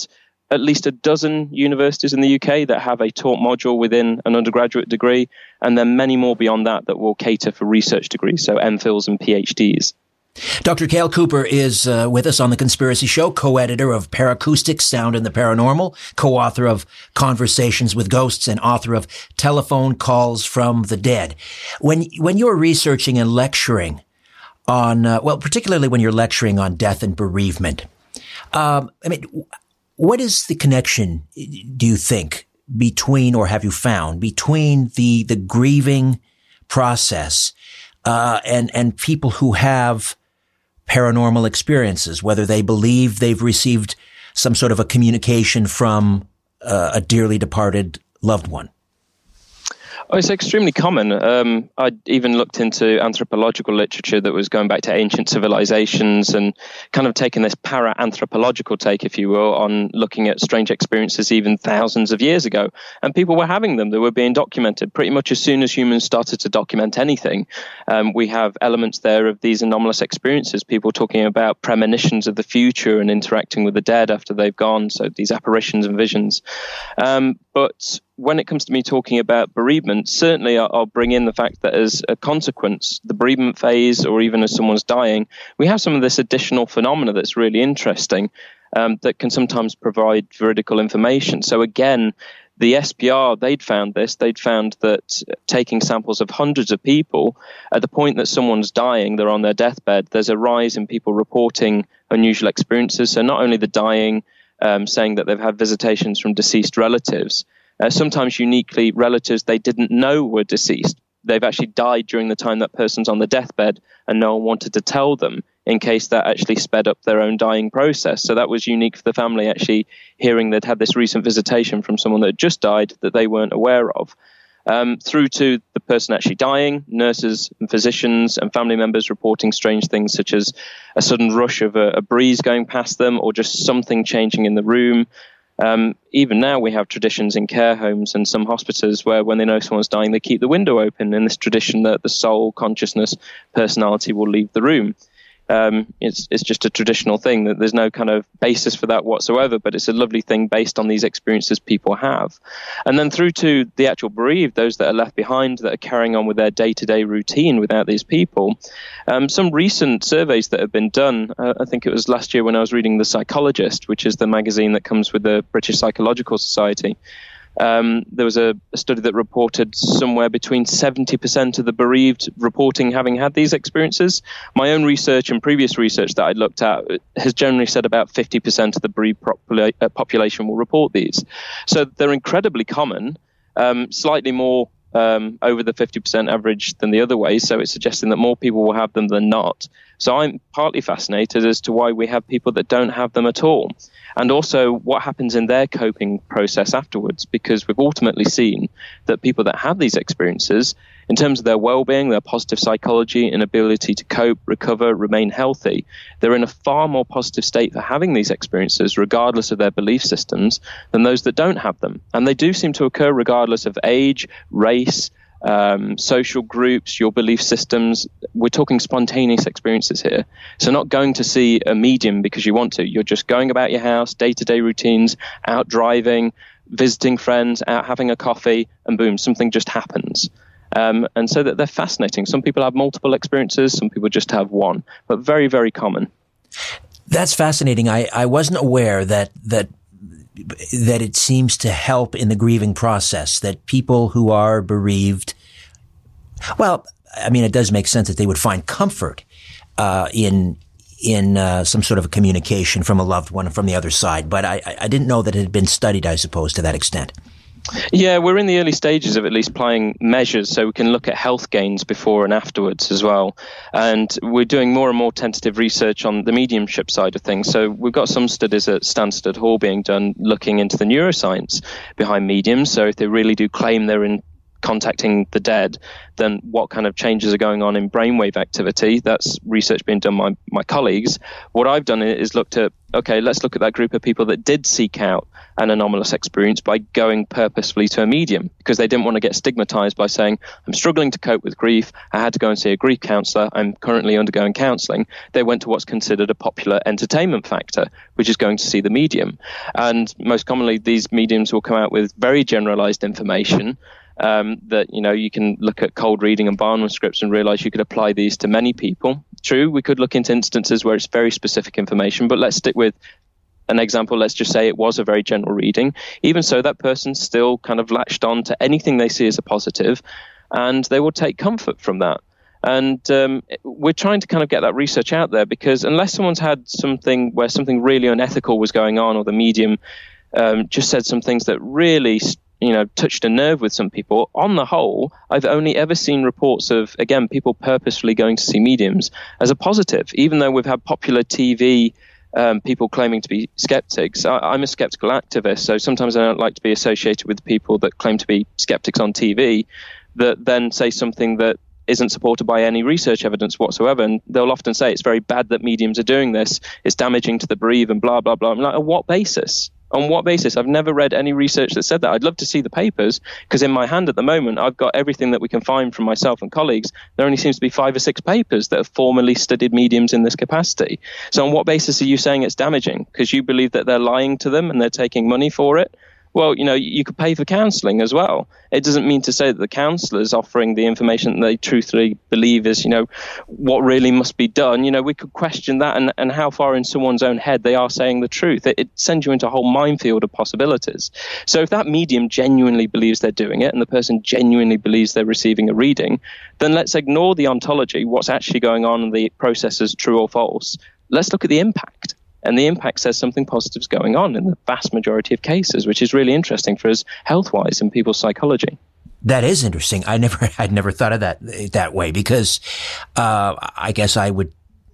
at least a dozen universities in the U K that have a taught module within an undergraduate degree, and then many more beyond that that will cater for research degrees, so M Phils and PhDs. Doctor Cale Cooper is uh, with us on The Conspiracy Show, co-editor of Paracoustics, Sound and the Paranormal, co-author of Conversations with Ghosts, and author of Telephone Calls from the Dead. When when you're researching and lecturing on, uh, well, particularly when you're lecturing on death and bereavement, um, I mean, what is the connection, do you think, between, or have you found, between the the grieving process uh, and and people who have paranormal experiences, whether they believe they've received some sort of a communication from uh, a dearly departed loved one? Oh, it's extremely common. Um, I even looked into anthropological literature that was going back to ancient civilizations and kind of taking this para-anthropological take, if you will, on looking at strange experiences even thousands of years ago. And people were having them. They were being documented pretty much as soon as humans started to document anything. Um, we have elements there of these anomalous experiences, people talking about premonitions of the future and interacting with the dead after they've gone. So these apparitions and visions. Um, but when it comes to me talking about bereavement, certainly I'll bring in the fact that as a consequence, the bereavement phase, or even as someone's dying, we have some of this additional phenomena that's really interesting, um, that can sometimes provide veridical information. So again, the S P R, they'd found this. They'd found that taking samples of hundreds of people, at the point that someone's dying, they're on their deathbed, there's a rise in people reporting unusual experiences. So not only the dying, um, saying that they've had visitations from deceased relatives, Uh, sometimes uniquely relatives they didn't know were deceased. They've actually died during the time that person's on the deathbed, and no one wanted to tell them in case that actually sped up their own dying process. So that was unique for the family, actually hearing they'd had this recent visitation from someone that had just died that they weren't aware of. Um, through to the person actually dying, nurses and physicians and family members reporting strange things such as a sudden rush of a, a breeze going past them, or just something changing in the room. Um, even now we have traditions in care homes and some hospitals where when they know someone's dying, they keep the window open in this tradition that the soul, consciousness, personality will leave the room. Um, it's, it's just a traditional thing that there's no kind of basis for that whatsoever, but it's a lovely thing based on these experiences people have. And then through to the actual bereaved, those that are left behind, that are carrying on with their day-to-day routine without these people. Um, some recent surveys that have been done, uh, I think it was last year when I was reading The Psychologist, which is the magazine that comes with the British Psychological Society. Um, there was a, a study that reported somewhere between seventy percent of the bereaved reporting having had these experiences. My own research and previous research that I looked at has generally said about fifty percent of the bereaved popula- uh, population will report these. So they're incredibly common, um, slightly more um, over the fifty percent average than the other way. So it's suggesting that more people will have them than not. So I'm partly fascinated as to why we have people that don't have them at all. And also what happens in their coping process afterwards, because we've ultimately seen that people that have these experiences, in terms of their well-being, their positive psychology and ability to cope, recover, remain healthy, they're in a far more positive state for having these experiences, regardless of their belief systems, than those that don't have them. And they do seem to occur regardless of age, race, Um, social groups, your belief systems. We're talking spontaneous experiences here. So not going to see a medium because you want to. You're just going about your house, day-to-day routines, out driving, visiting friends, out having a coffee, and boom, something just happens. Um, and so that they're fascinating. Some people have multiple experiences, some people just have one, but very, very common. That's fascinating. I, I wasn't aware that that that it seems to help in the grieving process, that people who are bereaved, well, I mean, it does make sense that they would find comfort uh, in in uh, some sort of a communication from a loved one from the other side. But I, I didn't know that it had been studied, I suppose, to that extent. Yeah, we're in the early stages of at least applying measures so we can look at health gains before and afterwards as well. And we're doing more and more tentative research on the mediumship side of things. So we've got some studies at Stansted Hall being done looking into the neuroscience behind mediums. So if they really do claim they're in contacting the dead, then what kind of changes are going on in brainwave activity? That's research being done by my colleagues. What I've done is looked at, okay, let's look at that group of people that did seek out an anomalous experience by going purposefully to a medium, because they didn't want to get stigmatized by saying, I'm struggling to cope with grief, I had to go and see a grief counselor, I'm currently undergoing counseling. They went to what's considered a popular entertainment factor, which is going to see the medium. And most commonly, these mediums will come out with very generalized information Um, that, you know, you can look at cold reading and Barnum scripts and realize you could apply these to many people. True, we could look into instances where it's very specific information, but let's stick with an example. Let's just say it was a very general reading. Even so, that person still kind of latched on to anything they see as a positive, and they will take comfort from that. And um, we're trying to kind of get that research out there, because unless someone's had something where something really unethical was going on, or the medium um, just said some things that really you know, touched a nerve with some people, on the whole, I've only ever seen reports of, again, people purposefully going to see mediums as a positive, even though we've had popular T V um, people claiming to be skeptics. I, I'm a skeptical activist, so sometimes I don't like to be associated with people that claim to be skeptics on T V that then say something that isn't supported by any research evidence whatsoever. And they'll often say it's very bad that mediums are doing this, it's damaging to the bereaved and blah, blah, blah. I'm like, on what basis? On what basis? I've never read any research that said that. I'd love to see the papers, because in my hand at the moment, I've got everything that we can find from myself and colleagues. There only seems to be five or six papers that have formally studied mediums in this capacity. So on what basis are you saying it's damaging? Because you believe that they're lying to them and they're taking money for it? Well, you know, you could pay for counselling as well. It doesn't mean to say that the counsellor's offering the information that they truthfully believe is, you know, what really must be done. You know, we could question that and, and how far in someone's own head they are saying the truth. It, it sends you into a whole minefield of possibilities. So if that medium genuinely believes they're doing it and the person genuinely believes they're receiving a reading, then let's ignore the ontology, what's actually going on in the process is true or false. Let's look at the impact. And the impact says something positive is going on in the vast majority of cases, which is really interesting for us health-wise in people's psychology. That is interesting. I never, I'd never thought of that that way, because uh, I guess I would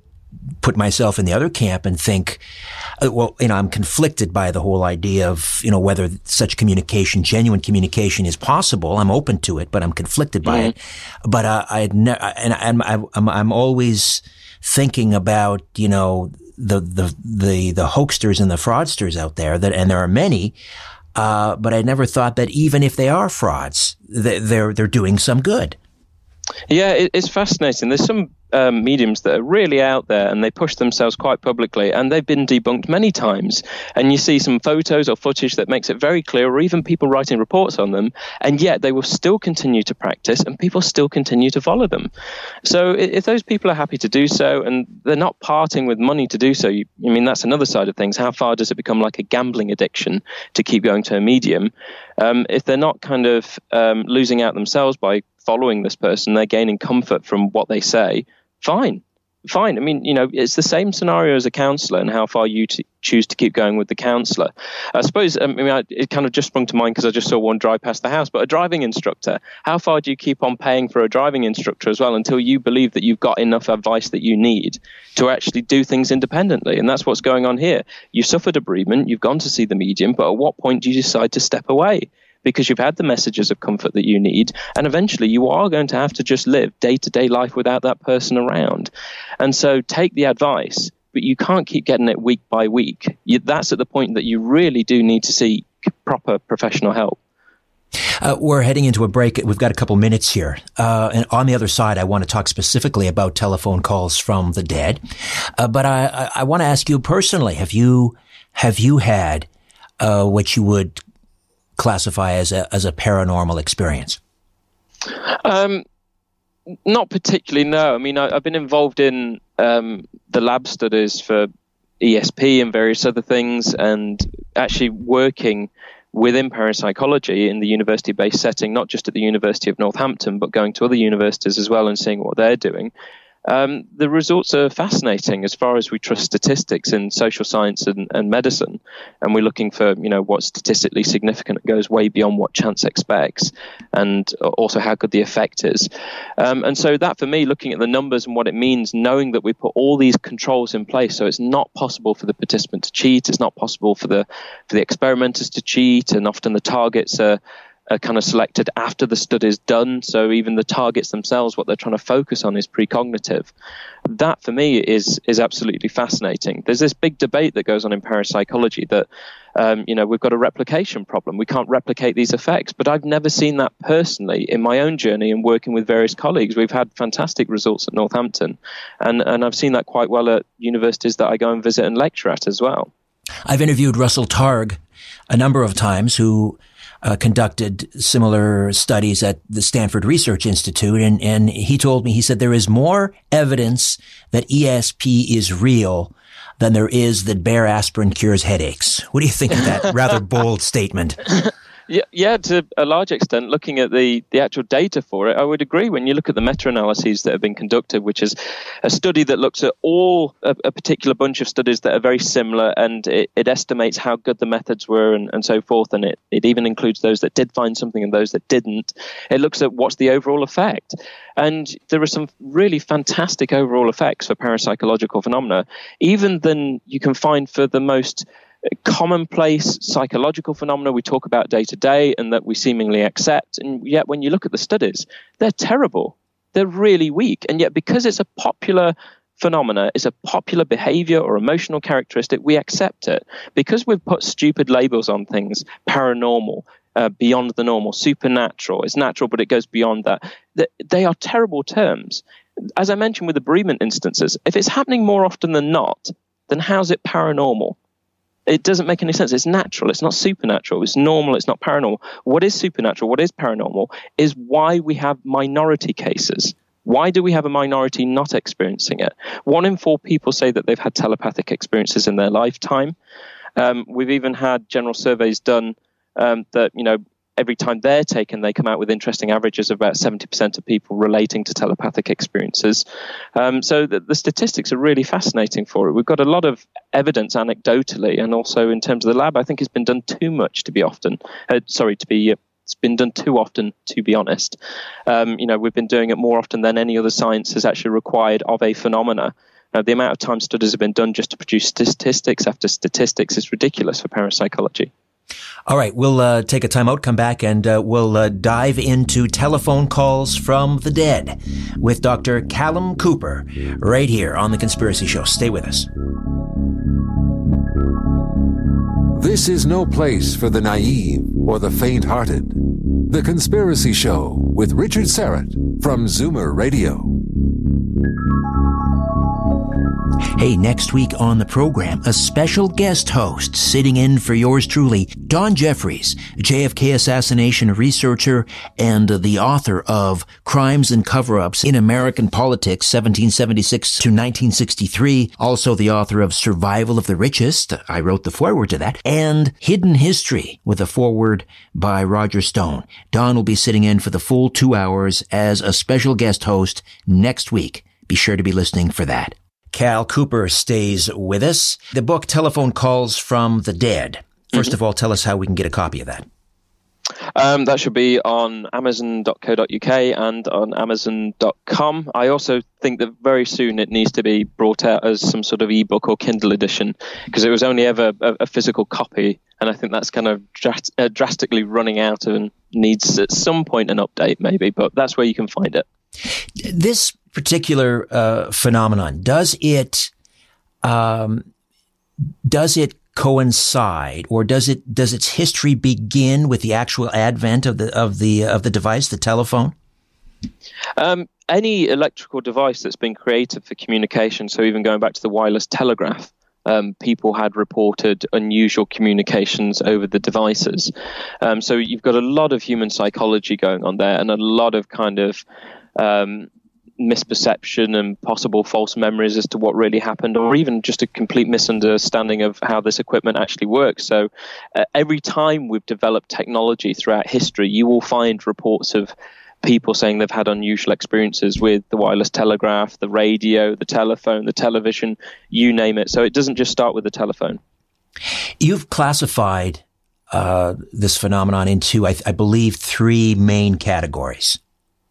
put myself in the other camp and think, uh, well, you know, I'm conflicted by the whole idea of, you know, whether such communication, genuine communication, is possible. I'm open to it, but I'm conflicted by mm-hmm. it. But uh, I, ne- and I'm, I'm, I'm always thinking about, you know, the, the, the, the hoaxsters and the fraudsters out there, that, and there are many, uh, but I never thought that even if they are frauds, they, they're, they're doing some good. Yeah, it, it's fascinating. There's some um, mediums that are really out there and they push themselves quite publicly, and they've been debunked many times. And you see some photos or footage that makes it very clear, or even people writing reports on them, and yet they will still continue to practice and people still continue to follow them. So if those people are happy to do so and they're not parting with money to do so, you, I mean, that's another side of things. How far does it become like a gambling addiction to keep going to a medium? Um, if they're not kind of um, losing out themselves by following this person, they're gaining comfort from what they say, fine, fine. I mean, you know, it's the same scenario as a counsellor and how far you t- choose to keep going with the counsellor. I suppose, I mean, I, it kind of just sprung to mind because I just saw one drive past the house, but a driving instructor, how far do you keep on paying for a driving instructor as well until you believe that you've got enough advice that you need to actually do things independently? And that's what's going on here. You suffered a bereavement, you've gone to see the medium, but at what point do you decide to step away? Because you've had the messages of comfort that you need, and eventually you are going to have to just live day-to-day life without that person around. And so take the advice, but you can't keep getting it week by week. You, that's at the point that you really do need to seek proper professional help. Uh, we're heading into a break. We've got a couple minutes here. Uh, and on the other side, I want to talk specifically about telephone calls from the dead. Uh, but I, I, I want to ask you personally, have you, have you had uh, what you would classify as a as a paranormal experience? Um, not particularly, no. I mean, I, I've been involved in um, the lab studies for E S P and various other things, and actually working within parapsychology in the university-based setting, not just at the University of Northampton, but going to other universities as well and seeing what they're doing. Um, the results are fascinating as far as we trust statistics in social science and, and medicine. And we're looking for, you know, what's statistically significant. It goes way beyond what chance expects, and also how good the effect is. Um, and so that, for me, looking at the numbers and what it means, knowing that we put all these controls in place, so it's not possible for the participant to cheat, it's not possible for the for the experimenters to cheat, and often the targets are are kind of selected after the study is done. So even the targets themselves, what they're trying to focus on is precognitive. That for me is is absolutely fascinating. There's this big debate that goes on in parapsychology that um, you know we've got a replication problem. We can't replicate these effects, but I've never seen that personally in my own journey and working with various colleagues. We've had fantastic results at Northampton, and and I've seen that quite well at universities that I go and visit and lecture at as well. I've interviewed Russell Targ a number of times, who uh, conducted similar studies at the Stanford Research Institute. And, and he told me, he said, there is more evidence that E S P is real than there is that Bayer aspirin cures headaches. What do you think of that rather bold statement? Yeah, yeah, to a large extent, looking at the, the actual data for it, I would agree. When you look at the meta-analyses that have been conducted, which is a study that looks at all a, a particular bunch of studies that are very similar, and it, it estimates how good the methods were and, and so forth, and it, it even includes those that did find something and those that didn't. It looks at what's the overall effect. And there are some really fantastic overall effects for parapsychological phenomena, even than you can find for the most commonplace psychological phenomena we talk about day to day and that we seemingly accept. And yet when you look at the studies, they're terrible. They're really weak. And yet because it's a popular phenomena, it's a popular behavior or emotional characteristic, we accept it. Because we've put stupid labels on things, paranormal, uh, beyond the normal, supernatural, it's natural, but it goes beyond that. They are terrible terms. As I mentioned with the bereavement instances, if it's happening more often than not, then how's it paranormal? It doesn't make any sense. It's natural. It's not supernatural. It's normal. It's not paranormal. What is supernatural, what is paranormal, is why we have minority cases. Why do we have a minority not experiencing it? One in four people say that they've had telepathic experiences in their lifetime. Um, we've even had general surveys done um, that, you know, every time they're taken, they come out with interesting averages of about seventy percent of people relating to telepathic experiences. Um, so the, the statistics are really fascinating for it. We've got a lot of evidence anecdotally, and also in terms of the lab, I think it's been done too much to be often. Uh, sorry, to be. Uh, it's been done too often, to be honest. Um, you know, we've been doing it more often than any other science has actually required of a phenomena. Now, the amount of time studies have been done just to produce statistics after statistics is ridiculous for parapsychology. All right, we'll uh, take a time out, come back, and uh, we'll uh, dive into telephone calls from the dead with Doctor Callum Cooper right here on The Conspiracy Show. Stay with us. This is no place for the naive or the faint-hearted. The Conspiracy Show with Richard Syrett from Zoomer Radio. Hey, next week on the program, a special guest host sitting in for yours truly, Don Jeffries, J F K assassination researcher and the author of Crimes and Cover-Ups in American Politics, seventeen seventy-six to nineteen sixty-three, also the author of Survival of the Richest, I wrote the foreword to that, and Hidden History with a foreword by Roger Stone. Don will be sitting in for the full two hours as a special guest host next week. Be sure to be listening for that. Cal Cooper stays with us. The book, Telephone Calls from the Dead. First mm-hmm. of all, tell us how we can get a copy of that. Um, that should be on amazon dot co dot uk and on amazon dot com. I also think that very soon it needs to be brought out as some sort of ebook or Kindle edition, because it was only ever a, a physical copy, and I think that's kind of drast- uh, drastically running out and needs at some point an update maybe, but that's where you can find it. This particular uh, phenomenon, does it um, does it coincide, or does it does its history begin with the actual advent of the of the of the device, the telephone? Um, any electrical device that's been created for communication, so even going back to the wireless telegraph, um, people had reported unusual communications over the devices. Um, so you've got a lot of human psychology going on there, and a lot of kind of um, misperception and possible false memories as to what really happened, or even just a complete misunderstanding of how this equipment actually works. So uh, every time we've developed technology throughout history, you will find reports of people saying they've had unusual experiences with the wireless telegraph, the radio, the telephone, the television, you name it. So it doesn't just start with the telephone. You've classified uh, this phenomenon into, I, I believe, three main categories.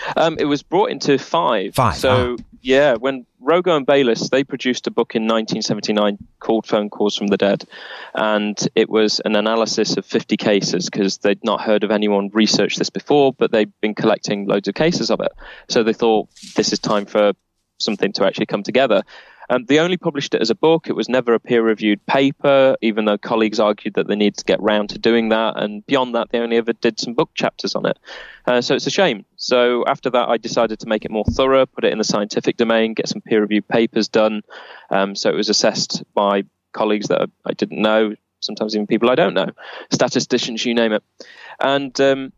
Um, it was brought into five. Five. So, ah. yeah, when Rogo and Bayliss, they produced a book in nineteen seventy-nine called Phone Calls from the Dead. And it was an analysis of fifty cases because they'd not heard of anyone research this before, but they'd been collecting loads of cases of it. So they thought this is time for something to actually come together. Um, they only published it as a book. It was never a peer-reviewed paper, even though colleagues argued that they needed to get round to doing that. And beyond that, they only ever did some book chapters on it. Uh, so it's a shame. So after that, I decided to make it more thorough, put it in the scientific domain, get some peer-reviewed papers done. Um, so it was assessed by colleagues that I didn't know, sometimes even people I don't know, statisticians, you name it. And um,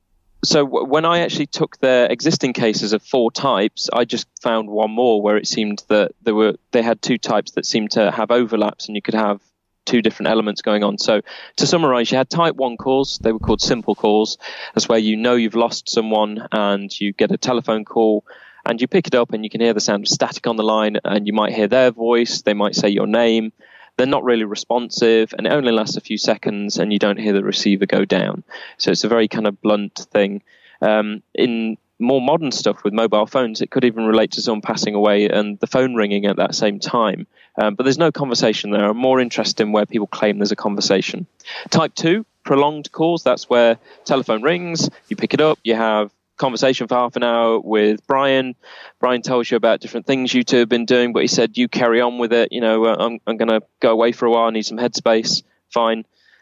So w- when I actually took their existing cases of four types, I just found one more where it seemed that there were they had two types that seemed to have overlaps, and you could have two different elements going on. So to summarize, you had type one calls. They were called simple calls. That's where you know you've lost someone and you get a telephone call and you pick it up and you can hear the sound of static on the line, and you might hear their voice. They might say your name. They're not really responsive, and it only lasts a few seconds, and you don't hear the receiver go down. So it's a very kind of blunt thing. Um, in more modern stuff with mobile phones, it could even relate to someone passing away and the phone ringing at that same time. Um, but there's no conversation there. I'm more interested in where people claim there's a conversation. Type two, prolonged calls. That's where telephone rings, you pick it up, you have conversation for half an hour with Brian. Brian tells you about different things you two have been doing, but he said, you carry on with it. You know, uh, I'm, I'm going to go away for a while. I need some headspace. Fine.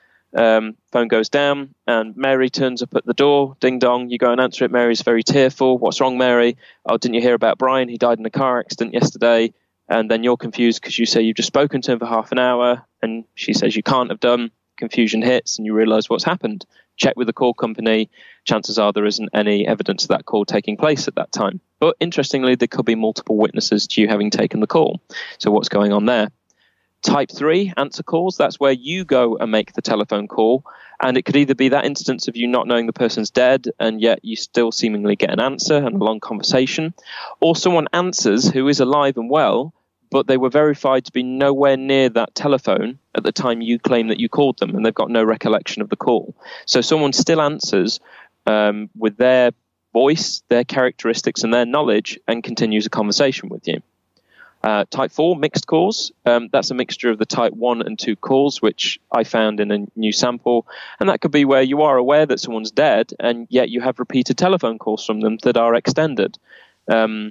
Um, phone goes down and Mary turns up at the door. Ding dong. You go and answer it. Mary's very tearful. What's wrong, Mary? Oh, didn't you hear about Brian? He died in a car accident yesterday. And then you're confused because you say you've just spoken to him for half an hour and she says you can't have done. Confusion hits and you realize what's happened. Check with the call company. Chances are there isn't any evidence of that call taking place at that time. But interestingly, there could be multiple witnesses to you having taken the call. So what's going on there? Type three, answer calls. That's where you go and make the telephone call. And it could either be that instance of you not knowing the person's dead and yet you still seemingly get an answer and a long conversation. Or someone answers who is alive and well, but they were verified to be nowhere near that telephone at the time you claim that you called them, and they've got no recollection of the call. So someone still answers um, with their voice, their characteristics, and their knowledge, and continues a conversation with you. Uh, type four, mixed calls. Um, that's a mixture of the type one and two calls, which I found in a new sample. And that could be where you are aware that someone's dead, and yet you have repeated telephone calls from them that are extended. Um,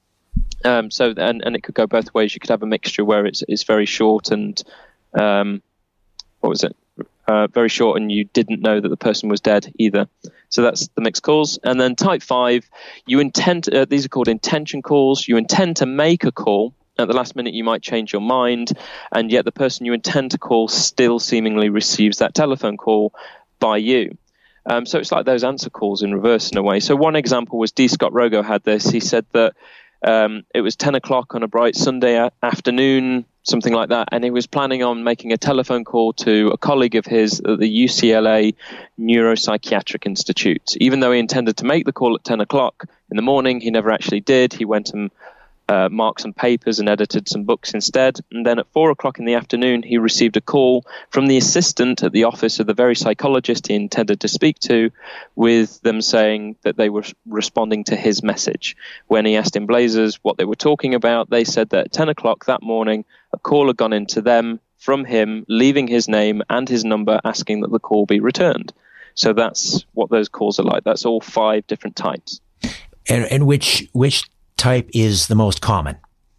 Um, so and, and it could go both ways. You could have a mixture where it's it's very short and um, what was it? Uh, very short, and you didn't know that the person was dead either. So that's the mixed calls. And then type five, you intend. Uh, these are called intention calls. You intend to make a call. At the last minute, you might change your mind, and yet the person you intend to call still seemingly receives that telephone call by you. Um, so it's like those answer calls in reverse in a way. So one example was D. Scott Rogo had this. He said that Um, it was ten o'clock on a bright Sunday a- afternoon, something like that, and he was planning on making a telephone call to a colleague of his at the U C L A Neuropsychiatric Institute. Even though he intended to make the call at ten o'clock in the morning, he never actually did. He went and uh, marked some papers and edited some books instead. And then at four o'clock in the afternoon, he received a call from the assistant at the office of the very psychologist he intended to speak to, with them saying that they were responding to his message. When he asked in Blazers what they were talking about, they said that at ten o'clock that morning, a call had gone into them from him, leaving his name and his number, asking that the call be returned. So that's what those calls are like. That's all five different types. And, and which which type is the most common?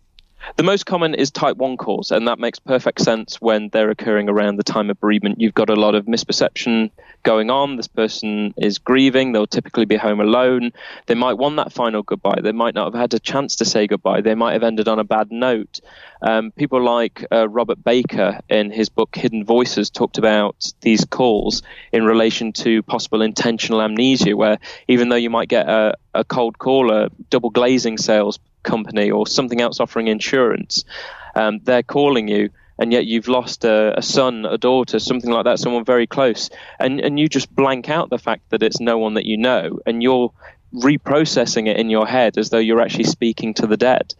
The most common is type one calls, and that makes perfect sense when they're occurring around the time of bereavement. You've got a lot of misperception going on. This person is grieving. They'll typically be home alone. They might want that final goodbye. They might not have had a chance to say goodbye. They might have ended on a bad note. Um, people like uh, Robert Baker in his book Hidden Voices talked about these calls in relation to possible intentional amnesia, where even though you might get a, a cold call, a double glazing sales company or something else offering insurance, um, they're calling you, and yet you've lost a, a son, a daughter, something like that, someone very close, and and you just blank out the fact that it's no one that you know, and you're reprocessing it in your head as though you're actually speaking to the dead.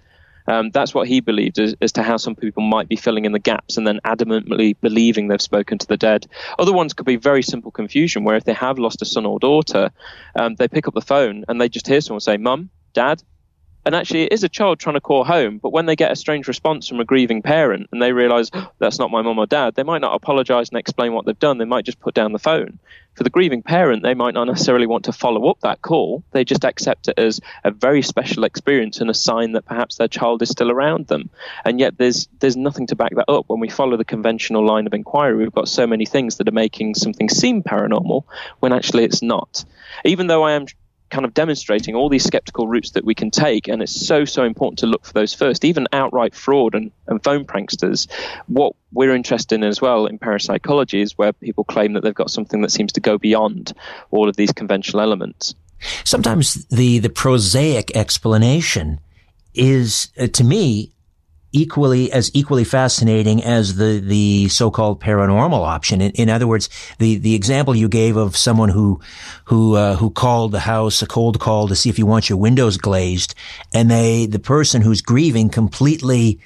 Um, that's what he believed as, as to how some people might be filling in the gaps and then adamantly believing they've spoken to the dead. Other ones could be very simple confusion, where if they have lost a son or daughter, um, they pick up the phone and they just hear someone say, "Mum, Dad." And actually, it is a child trying to call home, but when they get a strange response from a grieving parent and they realise, oh, that's not my mum or dad, they might not apologise and explain what they've done. They might just put down the phone. For the grieving parent, they might not necessarily want to follow up that call. They just accept it as a very special experience and a sign that perhaps their child is still around them. And yet there's there's nothing to back that up. When we follow the conventional line of inquiry, we've got so many things that are making something seem paranormal when actually it's not. Even though I am kind of demonstrating all these skeptical routes that we can take, and it's so so important to look for those first. Even outright fraud and, and phone pranksters, what we're interested in as well in parapsychology is where people claim that they've got something that seems to go beyond all of these conventional elements. Sometimes the the prosaic explanation is, uh, to me, equally as equally fascinating as the the so-called paranormal option. In, in other words, the the example you gave of someone who who uh, who called the house, a cold call to see if you want your windows glazed, and they the person who's grieving completely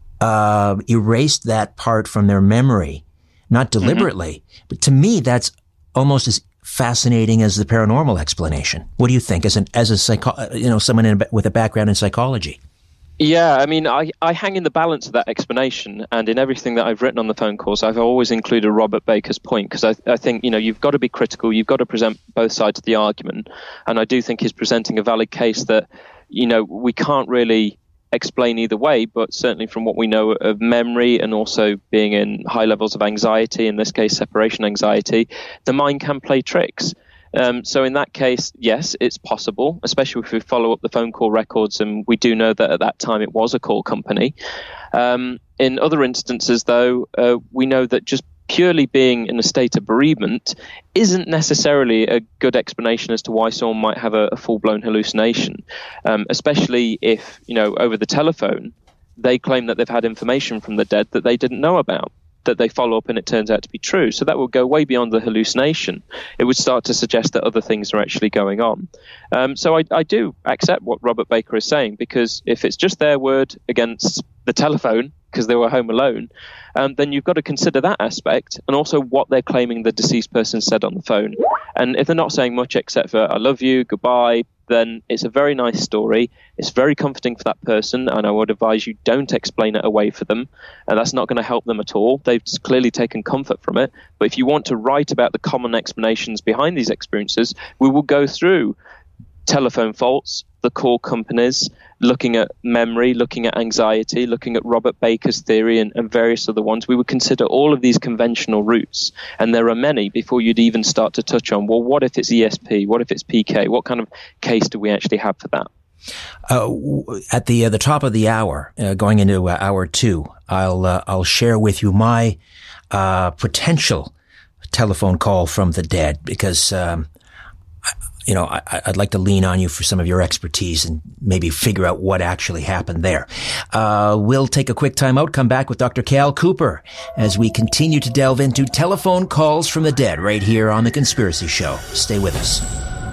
uh erased that part from their memory, not deliberately, mm-hmm. but to me that's almost as fascinating as the paranormal explanation. What do you think, as an as a psycho you know someone in, with a background in psychology? Yeah, I mean, I, I hang in the balance of that explanation, and in everything that I've written on the phone calls, I've always included Robert Baker's point, because I, I think, you know, you've got to be critical, you've got to present both sides of the argument, and I do think he's presenting a valid case that, you know, we can't really explain either way, but certainly from what we know of memory and also being in high levels of anxiety, in this case separation anxiety, the mind can play tricks. Um, so in that case, yes, it's possible, especially if we follow up the phone call records, and we do know that at that time it was a call company. Um, in other instances, though, uh, we know that just purely being in a state of bereavement isn't necessarily a good explanation as to why someone might have a, a full-blown hallucination, um, especially if, you know, over the telephone, they claim that they've had information from the dead that they didn't know about, that they follow up and it turns out to be true. So that will go way beyond the hallucination. It would start to suggest that other things are actually going on. Um, so I, I do accept what Robert Baker is saying, because if it's just their word against the telephone because they were home alone, um, then you've got to consider that aspect and also what they're claiming the deceased person said on the phone. And if they're not saying much except for, I love you, goodbye, then it's a very nice story. It's very comforting for that person, and I would advise you don't explain it away for them, and that's not going to help them at all. They've clearly taken comfort from it. But if you want to write about the common explanations behind these experiences, we will go through telephone faults, the call companies, looking at memory, looking at anxiety, looking at Robert Baker's theory and, and various other ones. We would consider all of these conventional routes, and there are many, before you'd even start to touch on, well, what if it's E S P? What if it's P K? What kind of case do we actually have for that? Uh, at the uh, the top of the hour, uh, going into uh, hour two, I'll uh, I'll share with you my uh, potential telephone call from the dead, because um, you know, I, I'd like to lean on you for some of your expertise and maybe figure out what actually happened there. Uh, we'll take a quick time out, come back with Doctor Cal Cooper as we continue to delve into telephone calls from the dead right here on The Conspiracy Show. Stay with us.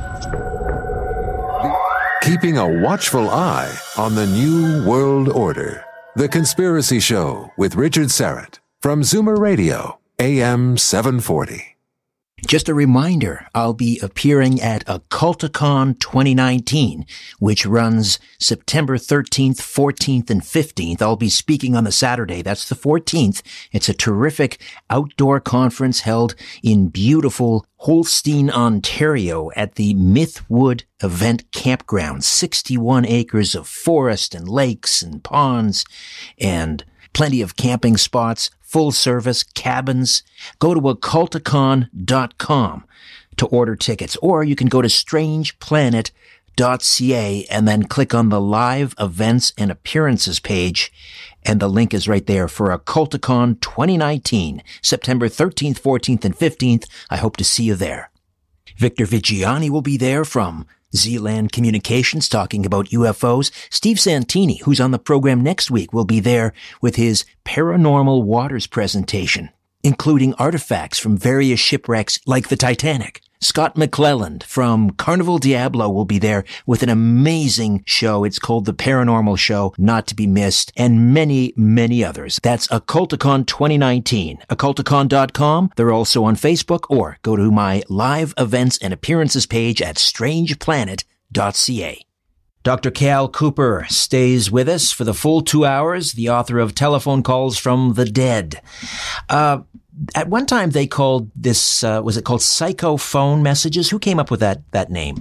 Keeping a watchful eye on the New World Order. The Conspiracy Show with Richard Syrett from Zoomer Radio, A M seven forty. Just a reminder, I'll be appearing at Occulticon twenty nineteen, which runs September thirteenth, fourteenth, and fifteenth. I'll be speaking on the Saturday. That's the fourteenth. It's a terrific outdoor conference held in beautiful Holstein, Ontario at the Mythwood Event Campground. sixty-one acres of forest and lakes and ponds and plenty of camping spots, full service cabins. Go to occulticon dot com to order tickets, or you can go to strange planet dot c a and then click on the live events and appearances page, and the link is right there for Occulticon twenty nineteen, September thirteenth, fourteenth, and fifteenth. I hope to see you there. Victor Vigiani will be there from Z-Land Communications, talking about U F Os. Steve Santini, who's on the program next week, will be there with his Paranormal Waters presentation, including artifacts from various shipwrecks like the Titanic. Scott McClelland from Carnival Diablo will be there with an amazing show. It's called The Paranormal Show, not to be missed, and many, many others. That's Occulticon twenty nineteen. occulticon dot com. They're also on Facebook, or go to my live events and appearances page at strange planet dot c a. Doctor Cal Cooper stays with us for the full two hours, the author of Telephone Calls from the Dead. Uh, At one time, they called this, uh, was it called psychophone messages? Who came up with that that name?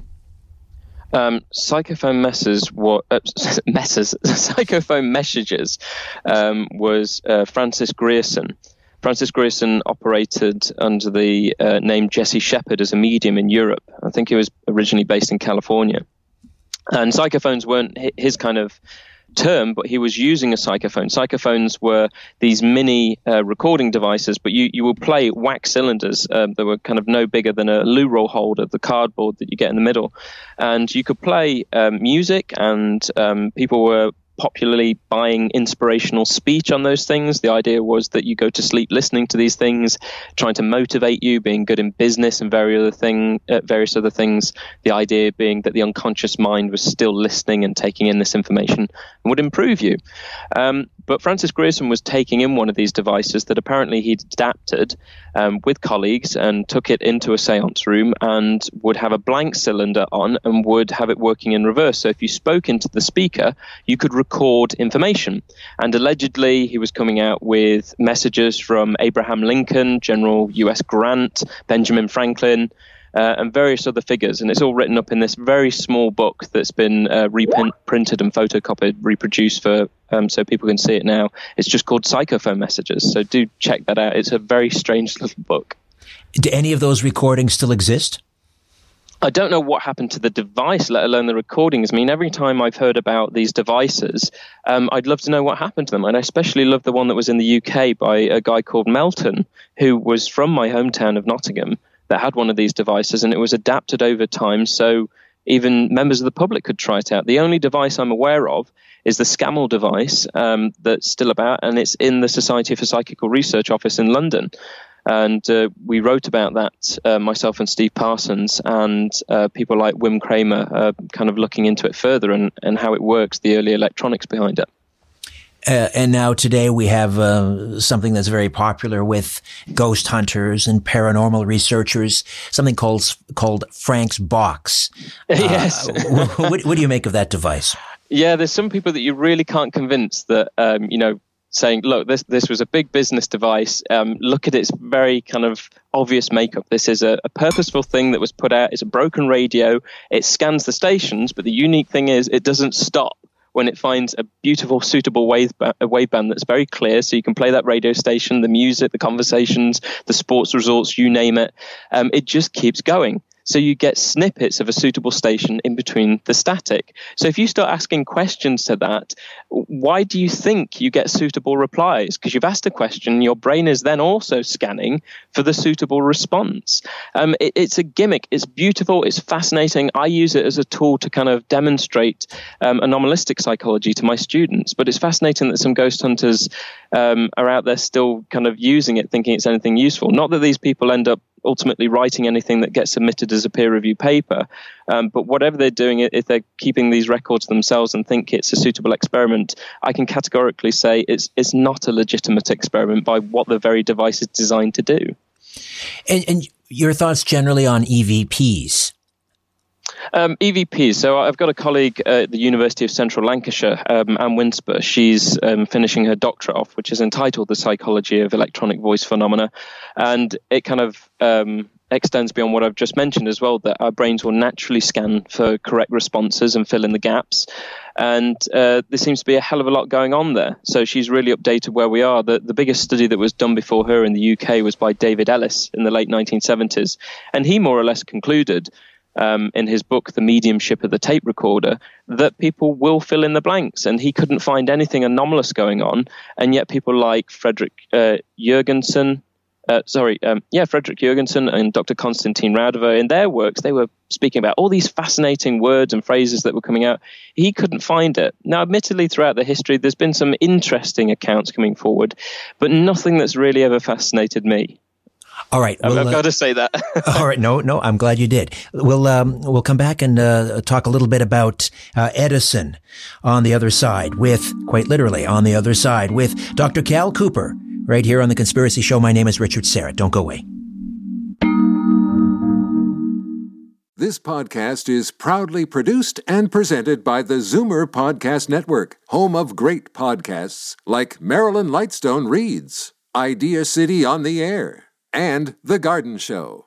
Um, psychophone messes, what, uh, messes, psychophone messages um, was uh, Francis Grierson. Francis Grierson operated under the uh, name Jesse Shepard as a medium in Europe. I think he was originally based in California. And psychophones weren't his kind of term, but he was using a psychophone. Psychophones were these mini uh, recording devices, but you, you will play wax cylinders um, that were kind of no bigger than a loo roll holder, the cardboard that you get in the middle. And you could play um, music, and um, people were popularly buying inspirational speech on those things. The idea was that you go to sleep listening to these things, trying to motivate you, being good in business and various other thing, uh, various other things. The idea being that the unconscious mind was still listening and taking in this information and would improve you. Um, but Francis Grierson was taking in one of these devices that apparently he'd adapted um, with colleagues and took it into a seance room and would have a blank cylinder on and would have it working in reverse. So if you spoke into the speaker, you could record information. And allegedly, he was coming out with messages from Abraham Lincoln, General U S Grant, Benjamin Franklin, Uh, and various other figures. And it's all written up in this very small book that's been uh, reprinted and photocopied, reproduced for um, so people can see it now. It's just called Psychophone Messages. So do check that out. It's a very strange little book. Do any of those recordings still exist? I don't know what happened to the device, let alone the recordings. I mean, every time I've heard about these devices, um, I'd love to know what happened to them. And I especially love the one that was in the U K by a guy called Melton, who was from my hometown of Nottingham, that had one of these devices, and it was adapted over time so even members of the public could try it out. The only device I'm aware of is the Scammell device um, that's still about, and it's in the Society for Psychical Research office in London. And uh, we wrote about that, uh, myself and Steve Parsons, and uh, people like Wim Kramer uh, kind of looking into it further and, and how it works, the early electronics behind it. Uh, and now today we have uh, something that's very popular with ghost hunters and paranormal researchers, something called called Frank's Box. Yes. Uh, what, what do you make of that device? Yeah, there's some people that you really can't convince that, um, you know, saying, look, this this was a big business device. Um, look at its very kind of obvious makeup. This is a, a purposeful thing that was put out. It's a broken radio. It scans the stations, but the unique thing is it doesn't stop when it finds a beautiful, suitable wave ba- a waveband that's very clear, so you can play that radio station, the music, the conversations, the sports results, you name it. Um, it just keeps going. So you get snippets of a suitable station in between the static. So if you start asking questions to that, why do you think you get suitable replies? Because you've asked a question, your brain is then also scanning for the suitable response. Um, it, it's a gimmick. It's beautiful. It's fascinating. I use it as a tool to kind of demonstrate um, anomalistic psychology to my students. But it's fascinating that some ghost hunters um, are out there still kind of using it, thinking it's anything useful. Not that these people end up ultimately writing anything that gets submitted as a peer-reviewed paper. Um, but whatever they're doing, if they're keeping these records themselves and think it's a suitable experiment, I can categorically say it's it's not a legitimate experiment by what the very device is designed to do. And, and your thoughts generally on E V Ps? Um, E V Ps. So I've got a colleague at the University of Central Lancashire, um, Anne Winsper. She's um, finishing her doctorate off, which is entitled The Psychology of Electronic Voice Phenomena. And it kind of um, extends beyond what I've just mentioned as well, that our brains will naturally scan for correct responses and fill in the gaps. And uh, there seems to be a hell of a lot going on there. So she's really updated where we are. The, the biggest study that was done before her in the U K was by David Ellis in the late nineteen seventies. And he more or less concluded Um, in his book, The Mediumship of the Tape Recorder, that people will fill in the blanks. And he couldn't find anything anomalous going on. And yet people like Frederick uh, Jurgensen, uh, sorry, um, yeah, Frederick Jurgensen and Doctor Konstantin Radover, in their works, they were speaking about all these fascinating words and phrases that were coming out. He couldn't find it. Now, admittedly, throughout the history, there's been some interesting accounts coming forward, but nothing that's really ever fascinated me. All right. I've, we'll, I've uh, got to say that. all right. No, no, I'm glad you did. We'll, um, we'll come back and, uh, talk a little bit about, uh, Edison on the other side with, quite literally, on the other side with Doctor Cal Cooper right here on The Conspiracy Show. My name is Richard Syrett. Don't go away. This podcast is proudly produced and presented by the Zoomer Podcast Network, home of great podcasts like Marilyn Lightstone Reads, Idea City on the Air, and The Garden Show.